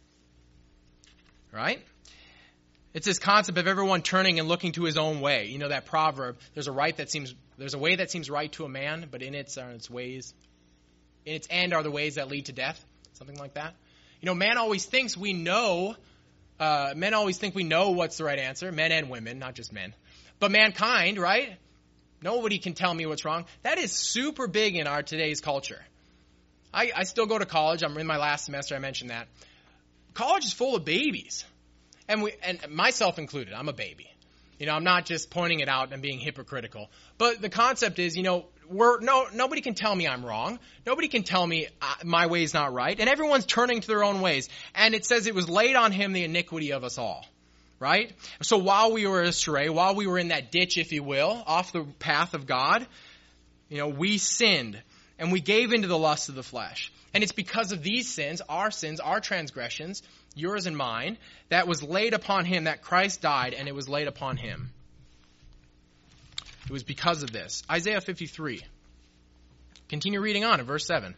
Right? It's this concept of everyone turning and looking to his own way. You know that proverb, there's a right that seems there's a way that seems right to a man, but in its are its ways in its end are the ways that lead to death. Something like that. You know, man always thinks we know, uh, men always think we know what's the right answer, men and women, not just men. But mankind, right? Nobody can tell me what's wrong. That is super big in our today's culture. I, I still go to college. I'm in my last semester. I mentioned that. College is full of babies. And we, and myself included. I'm a baby. You know, I'm not just pointing it out and being hypocritical. But the concept is, you know, we're no nobody can tell me I'm wrong. Nobody can tell me uh, my way's not right. And everyone's turning to their own ways. And it says it was laid on him the iniquity of us all. Right? So while we were astray, while we were in that ditch, if you will, off the path of God, you know, we sinned. And we gave into the lust of the flesh. And it's because of these sins, our sins, our transgressions, yours and mine, that was laid upon him, that Christ died, and it was laid upon him. It was because of this. Isaiah fifty-three. Continue reading on in verse seven.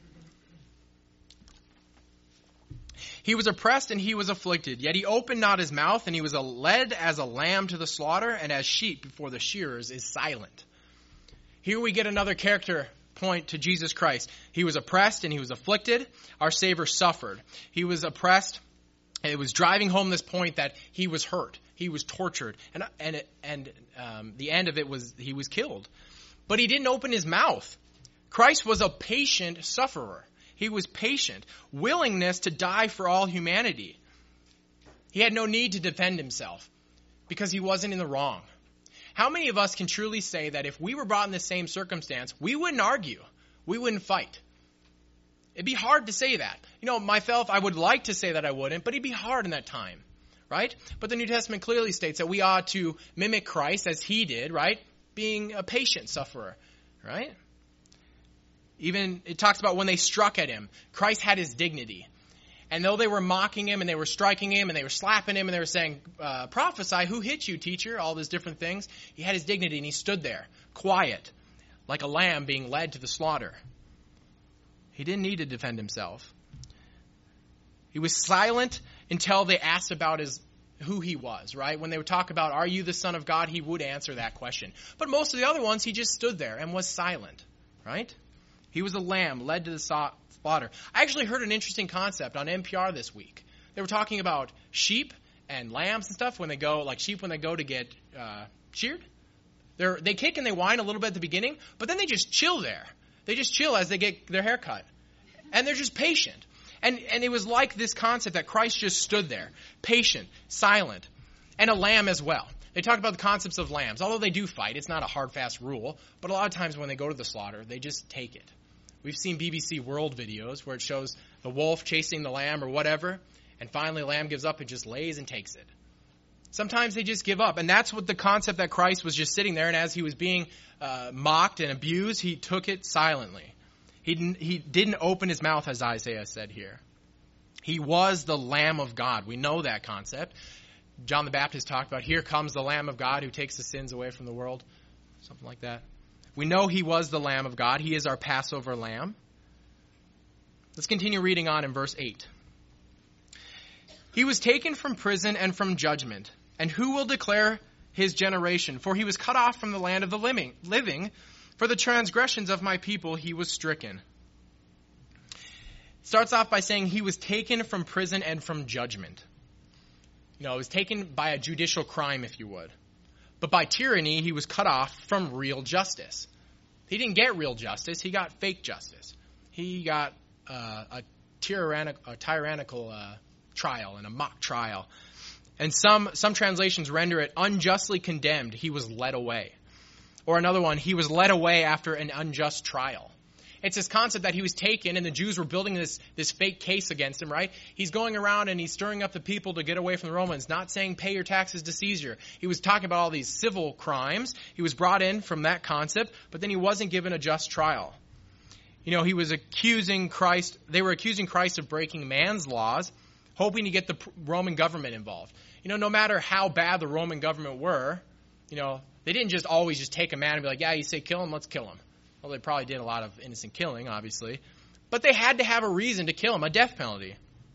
He was oppressed and he was afflicted, yet he opened not his mouth, and he was led as a lamb to the slaughter, and as sheep before the shearers is silent. Here we get another character point to Jesus Christ. He was oppressed and he was afflicted. Our Savior suffered. He was oppressed. It was driving home this point that he was hurt. He was tortured. And and and um, the end of it was he was killed. But he didn't open his mouth. Christ was a patient sufferer. He was patient. Willingness to die for all humanity. He had no need to defend himself because he wasn't in the wrong. How many of us can truly say that if we were brought in the same circumstance, we wouldn't argue, we wouldn't fight? It'd be hard to say that. You know, myself, I would like to say that I wouldn't, but it'd be hard in that time, right? But the New Testament clearly states that we ought to mimic Christ as he did, right? Being a patient sufferer, right? Even it talks about when they struck at him, Christ had his dignity. And though they were mocking him and they were striking him and they were slapping him and they were saying, uh, prophesy, who hit you, teacher? All these different things. He had his dignity and he stood there, quiet, like a lamb being led to the slaughter. He didn't need to defend himself. He was silent until they asked about his who he was, right? When they would talk about, are you the Son of God? He would answer that question. But most of the other ones, he just stood there and was silent, right? He was a lamb led to the slaughter. I actually heard an interesting concept on N P R this week. They were talking about sheep and lambs and stuff when they go, like sheep when they go to get uh, sheared. They're, they kick and they whine a little bit at the beginning, but then they just chill there. They just chill as they get their hair cut. And they're just patient. And, and it was like this concept that Christ just stood there, patient, silent, and a lamb as well. They talk about the concepts of lambs. Although they do fight, it's not a hard, fast rule. But a lot of times when they go to the slaughter, they just take it. We've seen B B C World videos where it shows the wolf chasing the lamb or whatever, and finally the lamb gives up and just lays and takes it. Sometimes they just give up, and that's what the concept that Christ was just sitting there, and as he was being uh, mocked and abused, he took it silently. He didn't, he didn't open his mouth, as Isaiah said here. He was the Lamb of God. We know that concept. John the Baptist talked about, here comes the Lamb of God who takes the sins away from the world. Something like that. We know he was the Lamb of God. He is our Passover lamb. Let's continue reading on in verse eight. He was taken from prison and from judgment. And who will declare his generation? For he was cut off from the land of the living. living. For the transgressions of my people he was stricken. Starts off by saying he was taken from prison and from judgment. You know, he was taken by a judicial crime, if you would. But by tyranny, he was cut off from real justice. He didn't get real justice. He got fake justice. He got uh, a, tyrannic, a tyrannical uh, trial and a mock trial. And some, some translations render it unjustly condemned. He was led away. Or another one, he was led away after an unjust trial. It's this concept that he was taken and the Jews were building this, this fake case against him, right? He's going around and he's stirring up the people to get away from the Romans, not saying pay your taxes to Caesar. He was talking about all these civil crimes. He was brought in from that concept, but then he wasn't given a just trial. You know, he was accusing Christ, they were accusing Christ of breaking man's laws, hoping to get the Roman government involved. You know, no matter how bad the Roman government were, you know, they didn't just always just take a man and be like, yeah, you say kill him, let's kill him. Well, they probably did a lot of innocent killing, obviously. But they had to have a reason to kill him, a death penalty.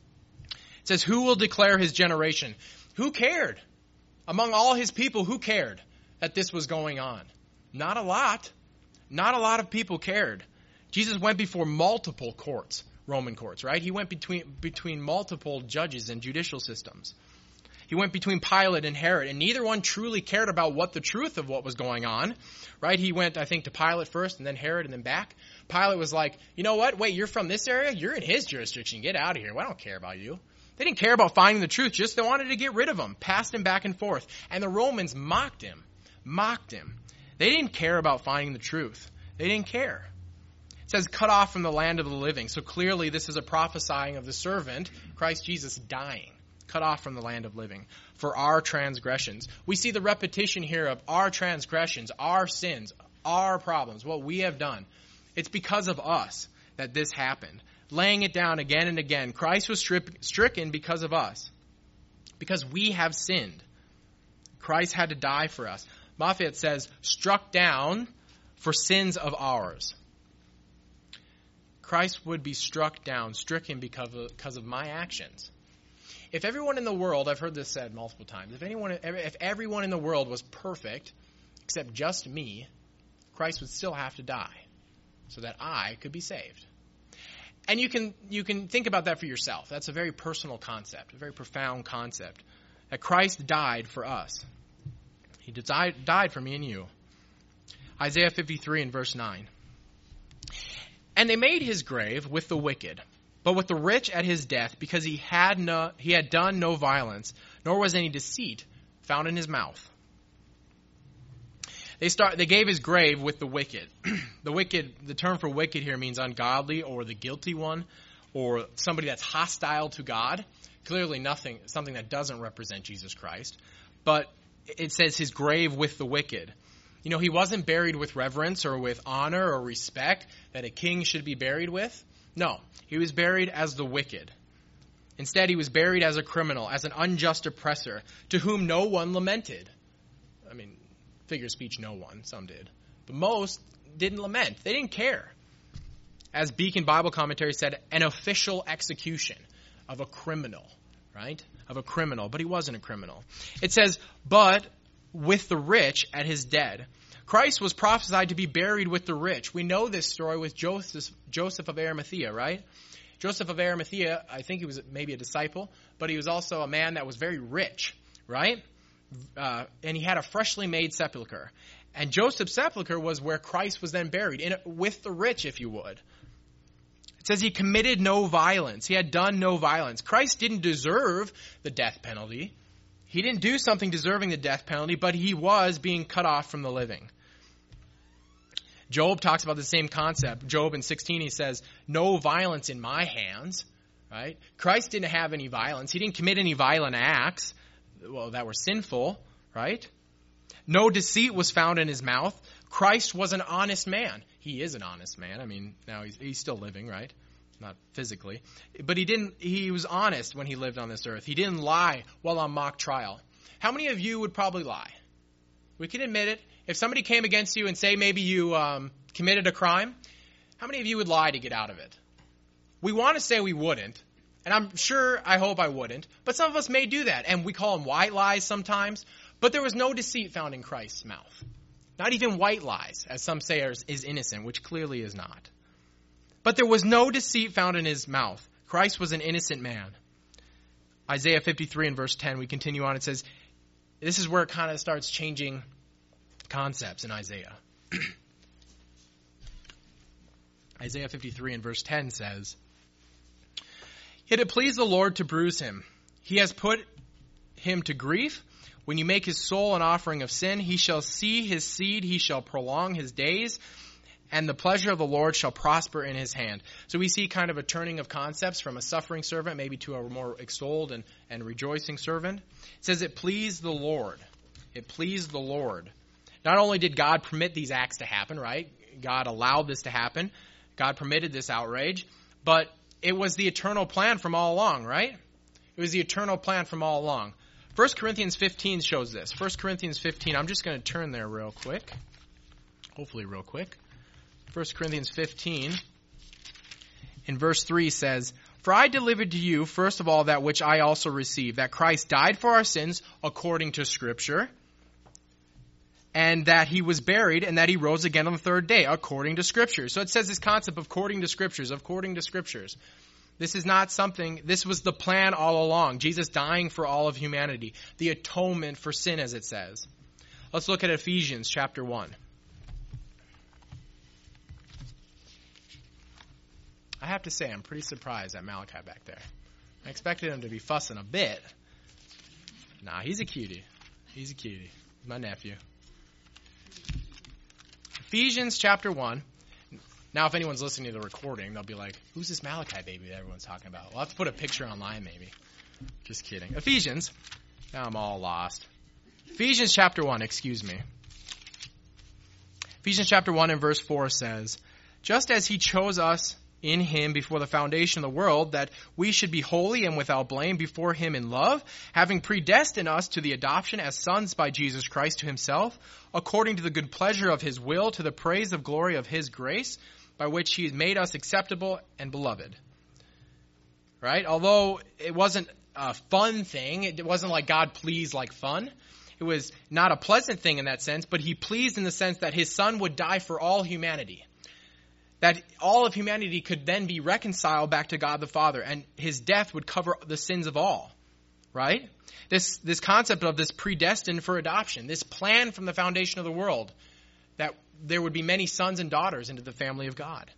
It says, who will declare his generation? Who cared? Among all his people, who cared that this was going on? Not a lot. Not a lot of people cared. Jesus went before multiple courts, Roman courts, right? He went between, between multiple judges and judicial systems. He went between Pilate and Herod, and neither one truly cared about what the truth of what was going on, right? He went, I think, to Pilate first, and then Herod, and then back. Pilate was like, you know what? Wait, you're from this area? You're in his jurisdiction. Get out of here. Well, I don't care about you. They didn't care about finding the truth. Just they wanted to get rid of him, passed him back and forth. And the Romans mocked him, mocked him. They didn't care about finding the truth. They didn't care. It says, cut off from the land of the living. So clearly this is a prophesying of the servant, Christ Jesus, dying. Cut off from the land of living for our transgressions. We see the repetition here of our transgressions, our sins, our problems, what we have done. It's because of us that this happened. Laying it down again and again. Christ was strip, stricken because of us. Because we have sinned. Christ had to die for us. Moffat says, struck down for sins of ours. Christ would be struck down, stricken because of, because of my actions. If everyone in the world, I've heard this said multiple times, if anyone, if everyone in the world was perfect, except just me, Christ would still have to die so that I could be saved. And you can, you can think about that for yourself. That's a very personal concept, a very profound concept, that Christ died for us. He died, died for me and you. Isaiah fifty-three and verse nine. And they made his grave with the wicked, but with the rich at his death, because he had no, he had done no violence, nor was any deceit found in his mouth. They start. They gave his grave with the wicked. The wicked, the term for wicked here means ungodly or the guilty one, or somebody that's hostile to God. Clearly, nothing, something that doesn't represent Jesus Christ. But it says his grave with the wicked. You know, he wasn't buried with reverence or with honor or respect that a king should be buried with. No, he was buried as the wicked. Instead, he was buried as a criminal, as an unjust oppressor, to whom no one lamented. I mean, figure of speech, no one. Some did. But most didn't lament. They didn't care. As Beacon Bible Commentary said, an official execution of a criminal, right? Of a criminal. But he wasn't a criminal. It says, but with the rich at his dead. Christ was prophesied to be buried with the rich. We know this story with Joseph, Joseph of Arimathea, right? Joseph of Arimathea, I think he was maybe a disciple, but he was also a man that was very rich, right? Uh, and he had a freshly made sepulcher. And Joseph's sepulcher was where Christ was then buried, in, with the rich, if you would. It says he committed no violence. He had done no violence. Christ didn't deserve the death penalty. He didn't do something deserving the death penalty, but he was being cut off from the living. Job talks about the same concept. Job in sixteen, he says, no violence in my hands, right? Christ didn't have any violence. He didn't commit any violent acts, well, that were sinful, right? No deceit was found in his mouth. Christ was an honest man. He is an honest man. I mean, now he's, he's still living, right? Not physically. But he didn't, he was honest when he lived on this earth. He didn't lie while on mock trial. How many of you would probably lie? We can admit it. If somebody came against you and say maybe you um, committed a crime, how many of you would lie to get out of it? We want to say we wouldn't, and I'm sure, I hope I wouldn't, but some of us may do that, and we call them white lies sometimes, but there was no deceit found in Christ's mouth. Not even white lies, as some say is, is innocent, which clearly is not. But there was no deceit found in his mouth. Christ was an innocent man. Isaiah fifty-three and verse ten, we continue on, it says, this is where it kind of starts changing concepts in Isaiah. Isaiah fifty-three and verse ten says, yet it pleased the Lord to bruise him. He has put him to grief. When you make his soul an offering of sin, he shall see his seed, he shall prolong his days, and the pleasure of the Lord shall prosper in his hand. So we see kind of a turning of concepts from a suffering servant maybe to a more extolled and, and rejoicing servant. It says it pleased the Lord. It pleased the Lord. Not only did God permit these acts to happen, right? God allowed this to happen. God permitted this outrage. But it was the eternal plan from all along, right? It was the eternal plan from all along. First Corinthians fifteen shows this. First Corinthians fifteen, I'm just going to turn there real quick. Hopefully real quick. First Corinthians fifteen, in verse three says, for I delivered to you, first of all, that which I also received, that Christ died for our sins according to Scripture, and that he was buried, and that he rose again on the third day, according to Scripture. So it says this concept of according to Scriptures, according to Scriptures. This is not something, this was the plan all along. Jesus dying for all of humanity. The atonement for sin, as it says. Let's look at Ephesians chapter one. I have to say, I'm pretty surprised at Malachi back there. I expected him to be fussing a bit. Nah, he's a cutie. He's a cutie. He's my nephew. Ephesians chapter one. Now, if anyone's listening to the recording, they'll be like, who's this Malachi baby that everyone's talking about? We'll have to put a picture online, maybe. Just kidding. Ephesians. Now I'm all lost. Ephesians chapter one, excuse me. Ephesians chapter one and verse four says, just as he chose us in him before the foundation of the world, that we should be holy and without blame before him in love, having predestined us to the adoption as sons by Jesus Christ to himself, according to the good pleasure of his will, to the praise of glory of his grace, by which he has made us acceptable and beloved. Right? Although it wasn't a fun thing, it wasn't like God pleased like fun. It was not a pleasant thing in that sense, but he pleased in the sense that his son would die for all humanity. That all of humanity could then be reconciled back to God the Father, and his death would cover the sins of all. Right? This, this concept of this predestined for adoption, this plan from the foundation of the world, that there would be many sons and daughters into the family of God.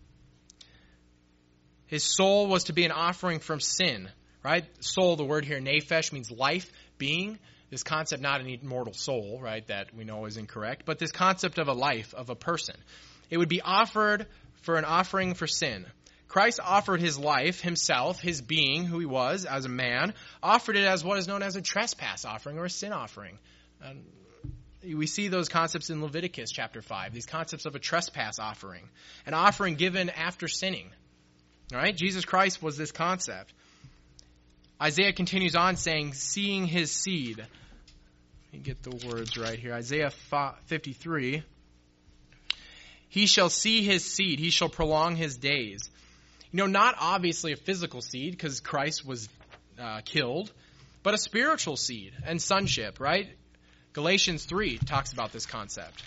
His soul was to be an offering from sin. Right? Soul, the word here, nephesh, means life, being. This concept, not an immortal soul, right, that we know is incorrect, but this concept of a life, of a person. It would be offered for an offering for sin. Christ offered his life, himself, his being, who he was as a man, offered it as what is known as a trespass offering or a sin offering. Um, we see those concepts in Leviticus chapter five, these concepts of a trespass offering, an offering given after sinning. All right? Jesus Christ was this concept. Isaiah continues on saying, seeing his seed. Let me get the words right here. Isaiah fifty-three. He shall see his seed. He shall prolong his days. You know, not obviously a physical seed because Christ was uh, killed, but a spiritual seed and sonship, right? Galatians three talks about this concept.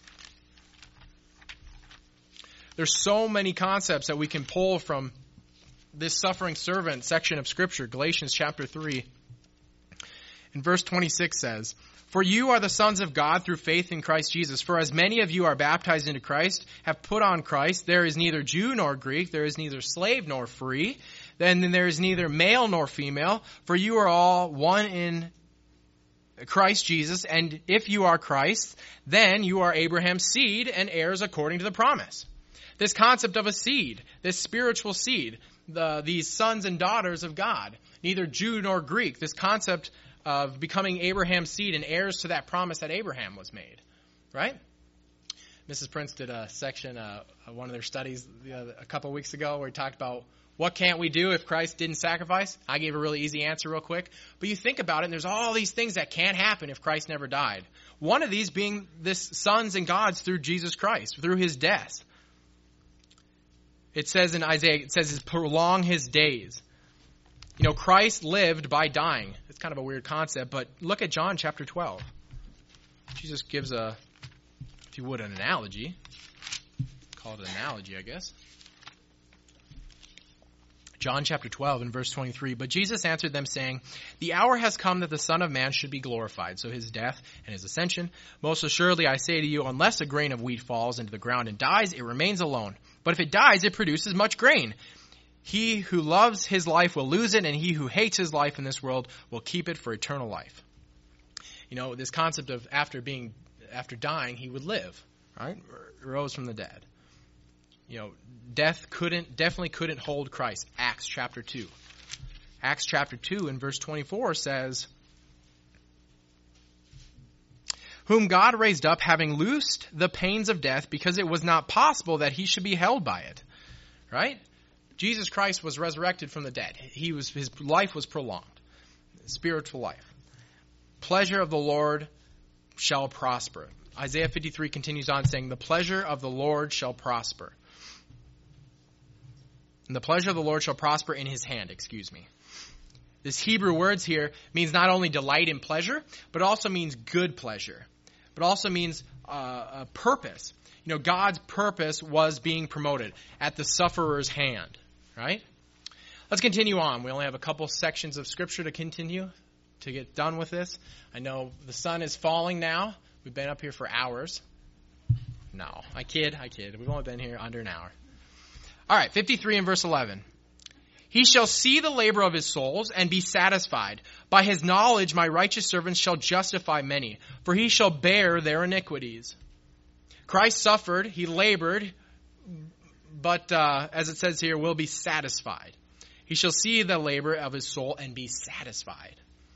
There's so many concepts that we can pull from this suffering servant section of Scripture. Galatians chapter three. And verse twenty-six says, for you are the sons of God through faith in Christ Jesus. For as many of you are baptized into Christ, have put on Christ, there is neither Jew nor Greek, there is neither slave nor free, then there is neither male nor female, for you are all one in Christ Jesus, and if you are Christ, then you are Abraham's seed and heirs according to the promise. This concept of a seed, this spiritual seed, the, these sons and daughters of God, neither Jew nor Greek, this concept of becoming Abraham's seed and heirs to that promise that Abraham was made, right? Missus Prince did a section, uh, one of their studies uh, a couple weeks ago where he talked about what can't we do if Christ didn't sacrifice? I gave a really easy answer real quick. But you think about it, and there's all these things that can't happen if Christ never died. One of these being this sons and gods through Jesus Christ, through his death. It says in Isaiah, it says, prolong his days. You know, Christ lived by dying. It's kind of a weird concept, but look at John chapter twelve. Jesus gives a, if you would, an analogy. Call it an analogy, I guess. John chapter twelve and verse twenty-three. But Jesus answered them, saying, the hour has come that the Son of Man should be glorified. So his death and his ascension. Most assuredly, I say to you, unless a grain of wheat falls into the ground and dies, it remains alone. But if it dies, it produces much grain. He who loves his life will lose it, and he who hates his life in this world will keep it for eternal life. You know, this concept of after being, after dying, he would live, right? Rose from the dead. You know, death couldn't, definitely couldn't hold Christ. Acts chapter two. Acts chapter two and verse twenty-four says, whom God raised up, having loosed the pains of death, because it was not possible that he should be held by it. Right? Jesus Christ was resurrected from the dead. He was, his life was prolonged. Spiritual life. Pleasure of the Lord shall prosper. Isaiah fifty-three continues on saying, the pleasure of the Lord shall prosper. And the pleasure of the Lord shall prosper in his hand, excuse me. This Hebrew words here means not only delight in pleasure, but also means good pleasure. But also means uh, a purpose. You know, God's purpose was being promoted at the sufferer's hand, right? Let's continue on. We only have a couple sections of Scripture to continue to get done with this. I know the sun is falling now. We've been up here for hours. No, I kid, I kid. We've only been here under an hour. All right, fifty-three and verse eleven. He shall see the labor of his souls and be satisfied. By his knowledge my righteous servants shall justify many, for he shall bear their iniquities. Christ suffered, he labored, but uh, as it says here, will be satisfied. He shall see the labor of his soul and be satisfied.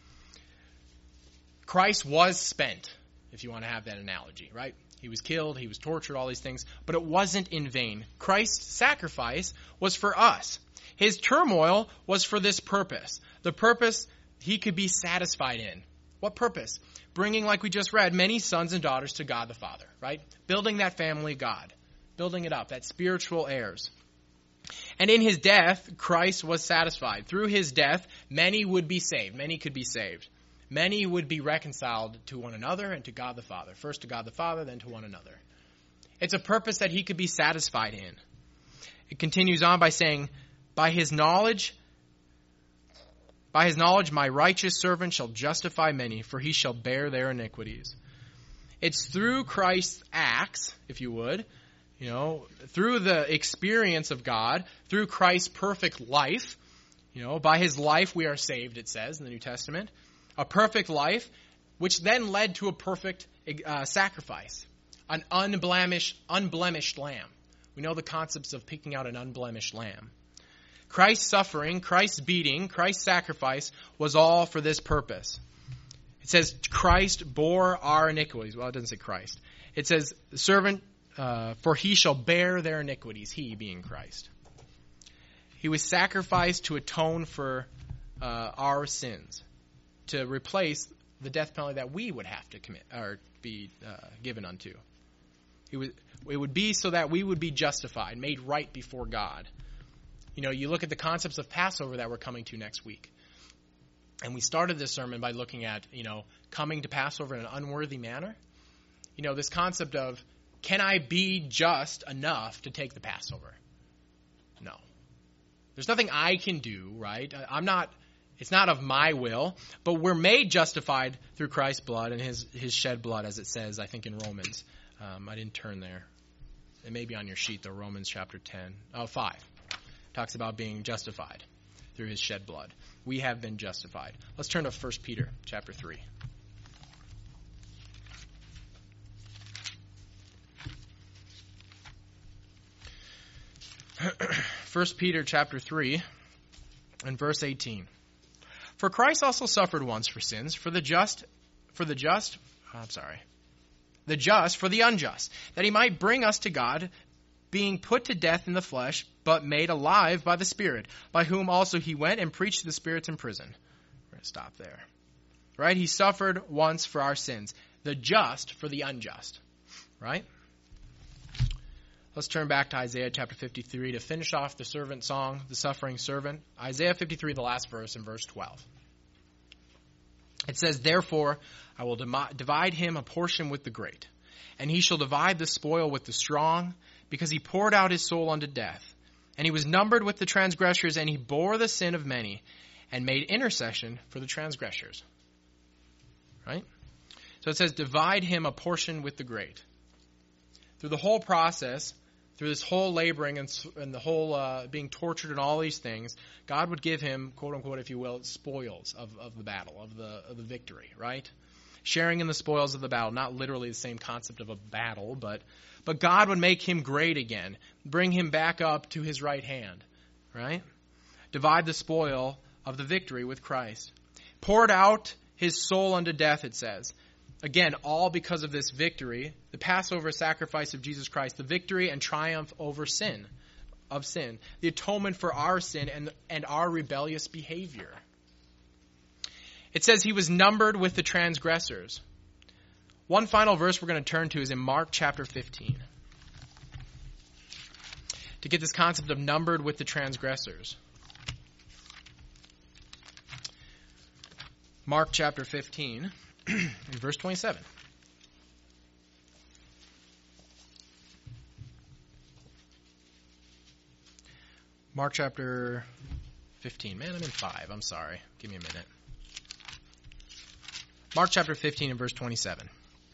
Christ was spent, if you want to have that analogy, right? He was killed, he was tortured, all these things, but it wasn't in vain. Christ's sacrifice was for us. His turmoil was for this purpose. The purpose he could be satisfied in. What purpose? Bringing, like we just read, many sons and daughters to God the Father, right? Building that family God. Building it up, that spiritual heirs. And in his death, Christ was satisfied. Through his death, many would be saved. Many could be saved. Many would be reconciled to one another and to God the Father. First to God the Father, then to one another. It's a purpose that he could be satisfied in. It continues on by saying, By his knowledge, by his knowledge my righteous servant shall justify many, for he shall bear their iniquities. It's through Christ's acts, if you would, you know, through the experience of God, through Christ's perfect life, you know, by his life we are saved, it says in the New Testament. A perfect life, which then led to a perfect uh, sacrifice. An unblemished, unblemished lamb. We know the concepts of picking out an unblemished lamb. Christ's suffering, Christ's beating, Christ's sacrifice was all for this purpose. It says Christ bore our iniquities. Well, it doesn't say Christ. It says the servant, uh, for he shall bear their iniquities, he being Christ. He was sacrificed to atone for uh, our sins, to replace the death penalty that we would have to commit or be uh, given unto. It would, it would be so that we would be justified, made right before God. You know, you look at the concepts of Passover that we're coming to next week. And we started this sermon by looking at, you know, coming to Passover in an unworthy manner. You know, this concept of, can I be just enough to take the Passover? No. There's nothing I can do, right? I'm not, it's not of my will, but we're made justified through Christ's blood and his, his shed blood, as it says, I think, in Romans. Um, I didn't turn there. It may be on your sheet, though, Romans chapter ten. Oh, five. Talks about being justified through his shed blood. We have been justified. Let's turn to First Peter chapter three. First Peter chapter three and verse eighteen. For Christ also suffered once for sins, for the just, for the just, I'm sorry, the just for the unjust, that he might bring us to God, being put to death in the flesh, but made alive by the Spirit, by whom also he went and preached to the spirits in prison. We're going to stop there. Right? He suffered once for our sins, the just for the unjust. Right? Let's turn back to Isaiah chapter fifty-three to finish off the servant song, the suffering servant. Isaiah fifty-three, the last verse, in verse twelve. It says, Therefore, I will divide him a portion with the great, and he shall divide the spoil with the strong, because he poured out his soul unto death. And he was numbered with the transgressors, and he bore the sin of many, and made intercession for the transgressors. Right? So it says, divide him a portion with the great. Through the whole process, through this whole laboring and, and the whole uh, being tortured and all these things, God would give him, quote unquote, if you will, spoils of, of the battle, of the of the victory, right? Sharing in the spoils of the battle, not literally the same concept of a battle, but but God would make him great again, bring him back up to his right hand, right? Divide the spoil of the victory with Christ. Poured out his soul unto death, it says. Again, all because of this victory, the Passover sacrifice of Jesus Christ, the victory and triumph over sin, of sin, the atonement for our sin and, and our rebellious behavior. It says he was numbered with the transgressors. One final verse we're going to turn to is in Mark chapter fifteen. To get this concept of numbered with the transgressors. Mark chapter fifteen. In verse twenty-seven. Mark chapter fifteen. Man, I'm in five. I'm sorry. Give me a minute. Mark chapter fifteen and verse twenty-seven.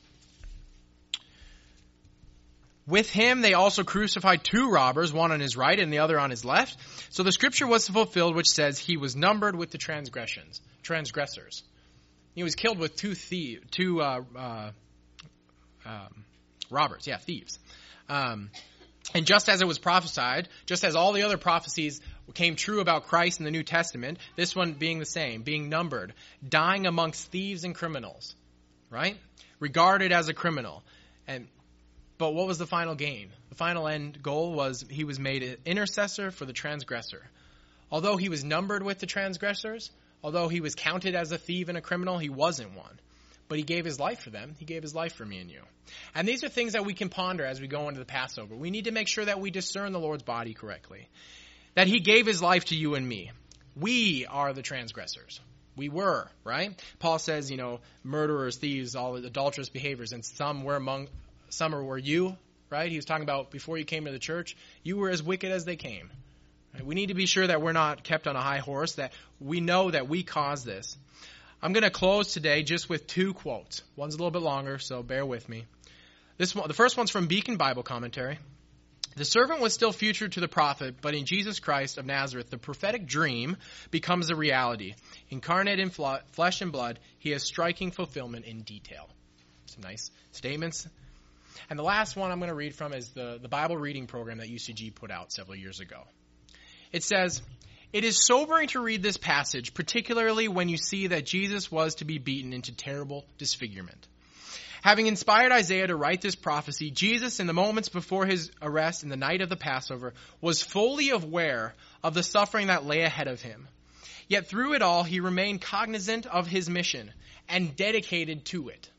With him they also crucified two robbers, one on his right and the other on his left. So the scripture was fulfilled, which says he was numbered with the transgressions, transgressors. He was killed with two thieves, two uh, uh, um, robbers, yeah, thieves. Um, and just as it was prophesied, just as all the other prophecies came true about Christ in the New Testament, this one being the same, being numbered, dying amongst thieves and criminals, right? Regarded as a criminal. And but what was the final gain? The final end goal was he was made an intercessor for the transgressor. Although he was numbered with the transgressors, although he was counted as a thief and a criminal, he wasn't one. But he gave his life for them. He gave his life for me and you. And these are things that we can ponder as we go into the Passover. We need to make sure that we discern the Lord's body correctly. That he gave his life to you and me. We are the transgressors. We were, right? Paul says, you know, murderers, thieves, all adulterous behaviors, and some were among, some were you, right? He was talking about before you came to the church, you were as wicked as they came. We need to be sure that we're not kept on a high horse, that we know that we caused this. I'm going to close today just with two quotes. One's a little bit longer, so bear with me. This one, the first one's from Beacon Bible Commentary. The servant was still future to the prophet, but in Jesus Christ of Nazareth, the prophetic dream becomes a reality. Incarnate in fl- flesh and blood, he has striking fulfillment in detail. Some nice statements. And the last one I'm going to read from is the, the Bible reading program that U C G put out several years ago. It says, it is sobering to read this passage, particularly when you see that Jesus was to be beaten into terrible disfigurement. Having inspired Isaiah to write this prophecy, Jesus, in the moments before his arrest in the night of the Passover, was fully aware of the suffering that lay ahead of him. Yet through it all, he remained cognizant of his mission and dedicated to it.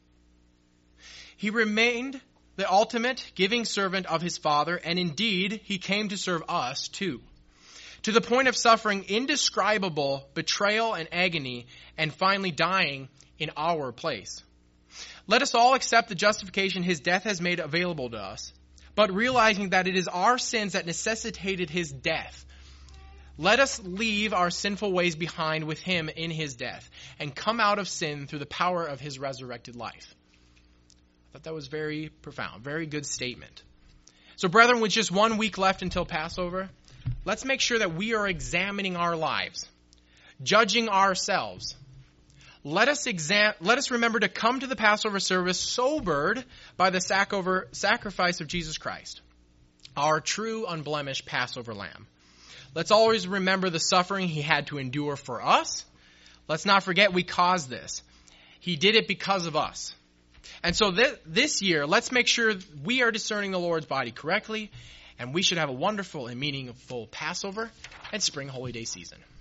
He remained the ultimate giving servant of his Father, and indeed, he came to serve us too. To the point of suffering indescribable betrayal and agony, and finally dying in our place. Let us all accept the justification his death has made available to us, but realizing that it is our sins that necessitated his death. Let us leave our sinful ways behind with him in his death, and come out of sin through the power of his resurrected life. I thought that was very profound, very good statement. So brethren, with just one week left until Passover, let's make sure that we are examining our lives, judging ourselves. Let us exam- let us remember to come to the Passover service sobered by the sac- over- sacrifice of Jesus Christ. our true unblemished Passover lamb. Let's always remember the suffering he had to endure for us. Let's not forget we caused this. He did it because of us. And so th- this year, let's make sure we are discerning the Lord's body correctly, and we should have a wonderful and meaningful Passover and Spring Holy Day season.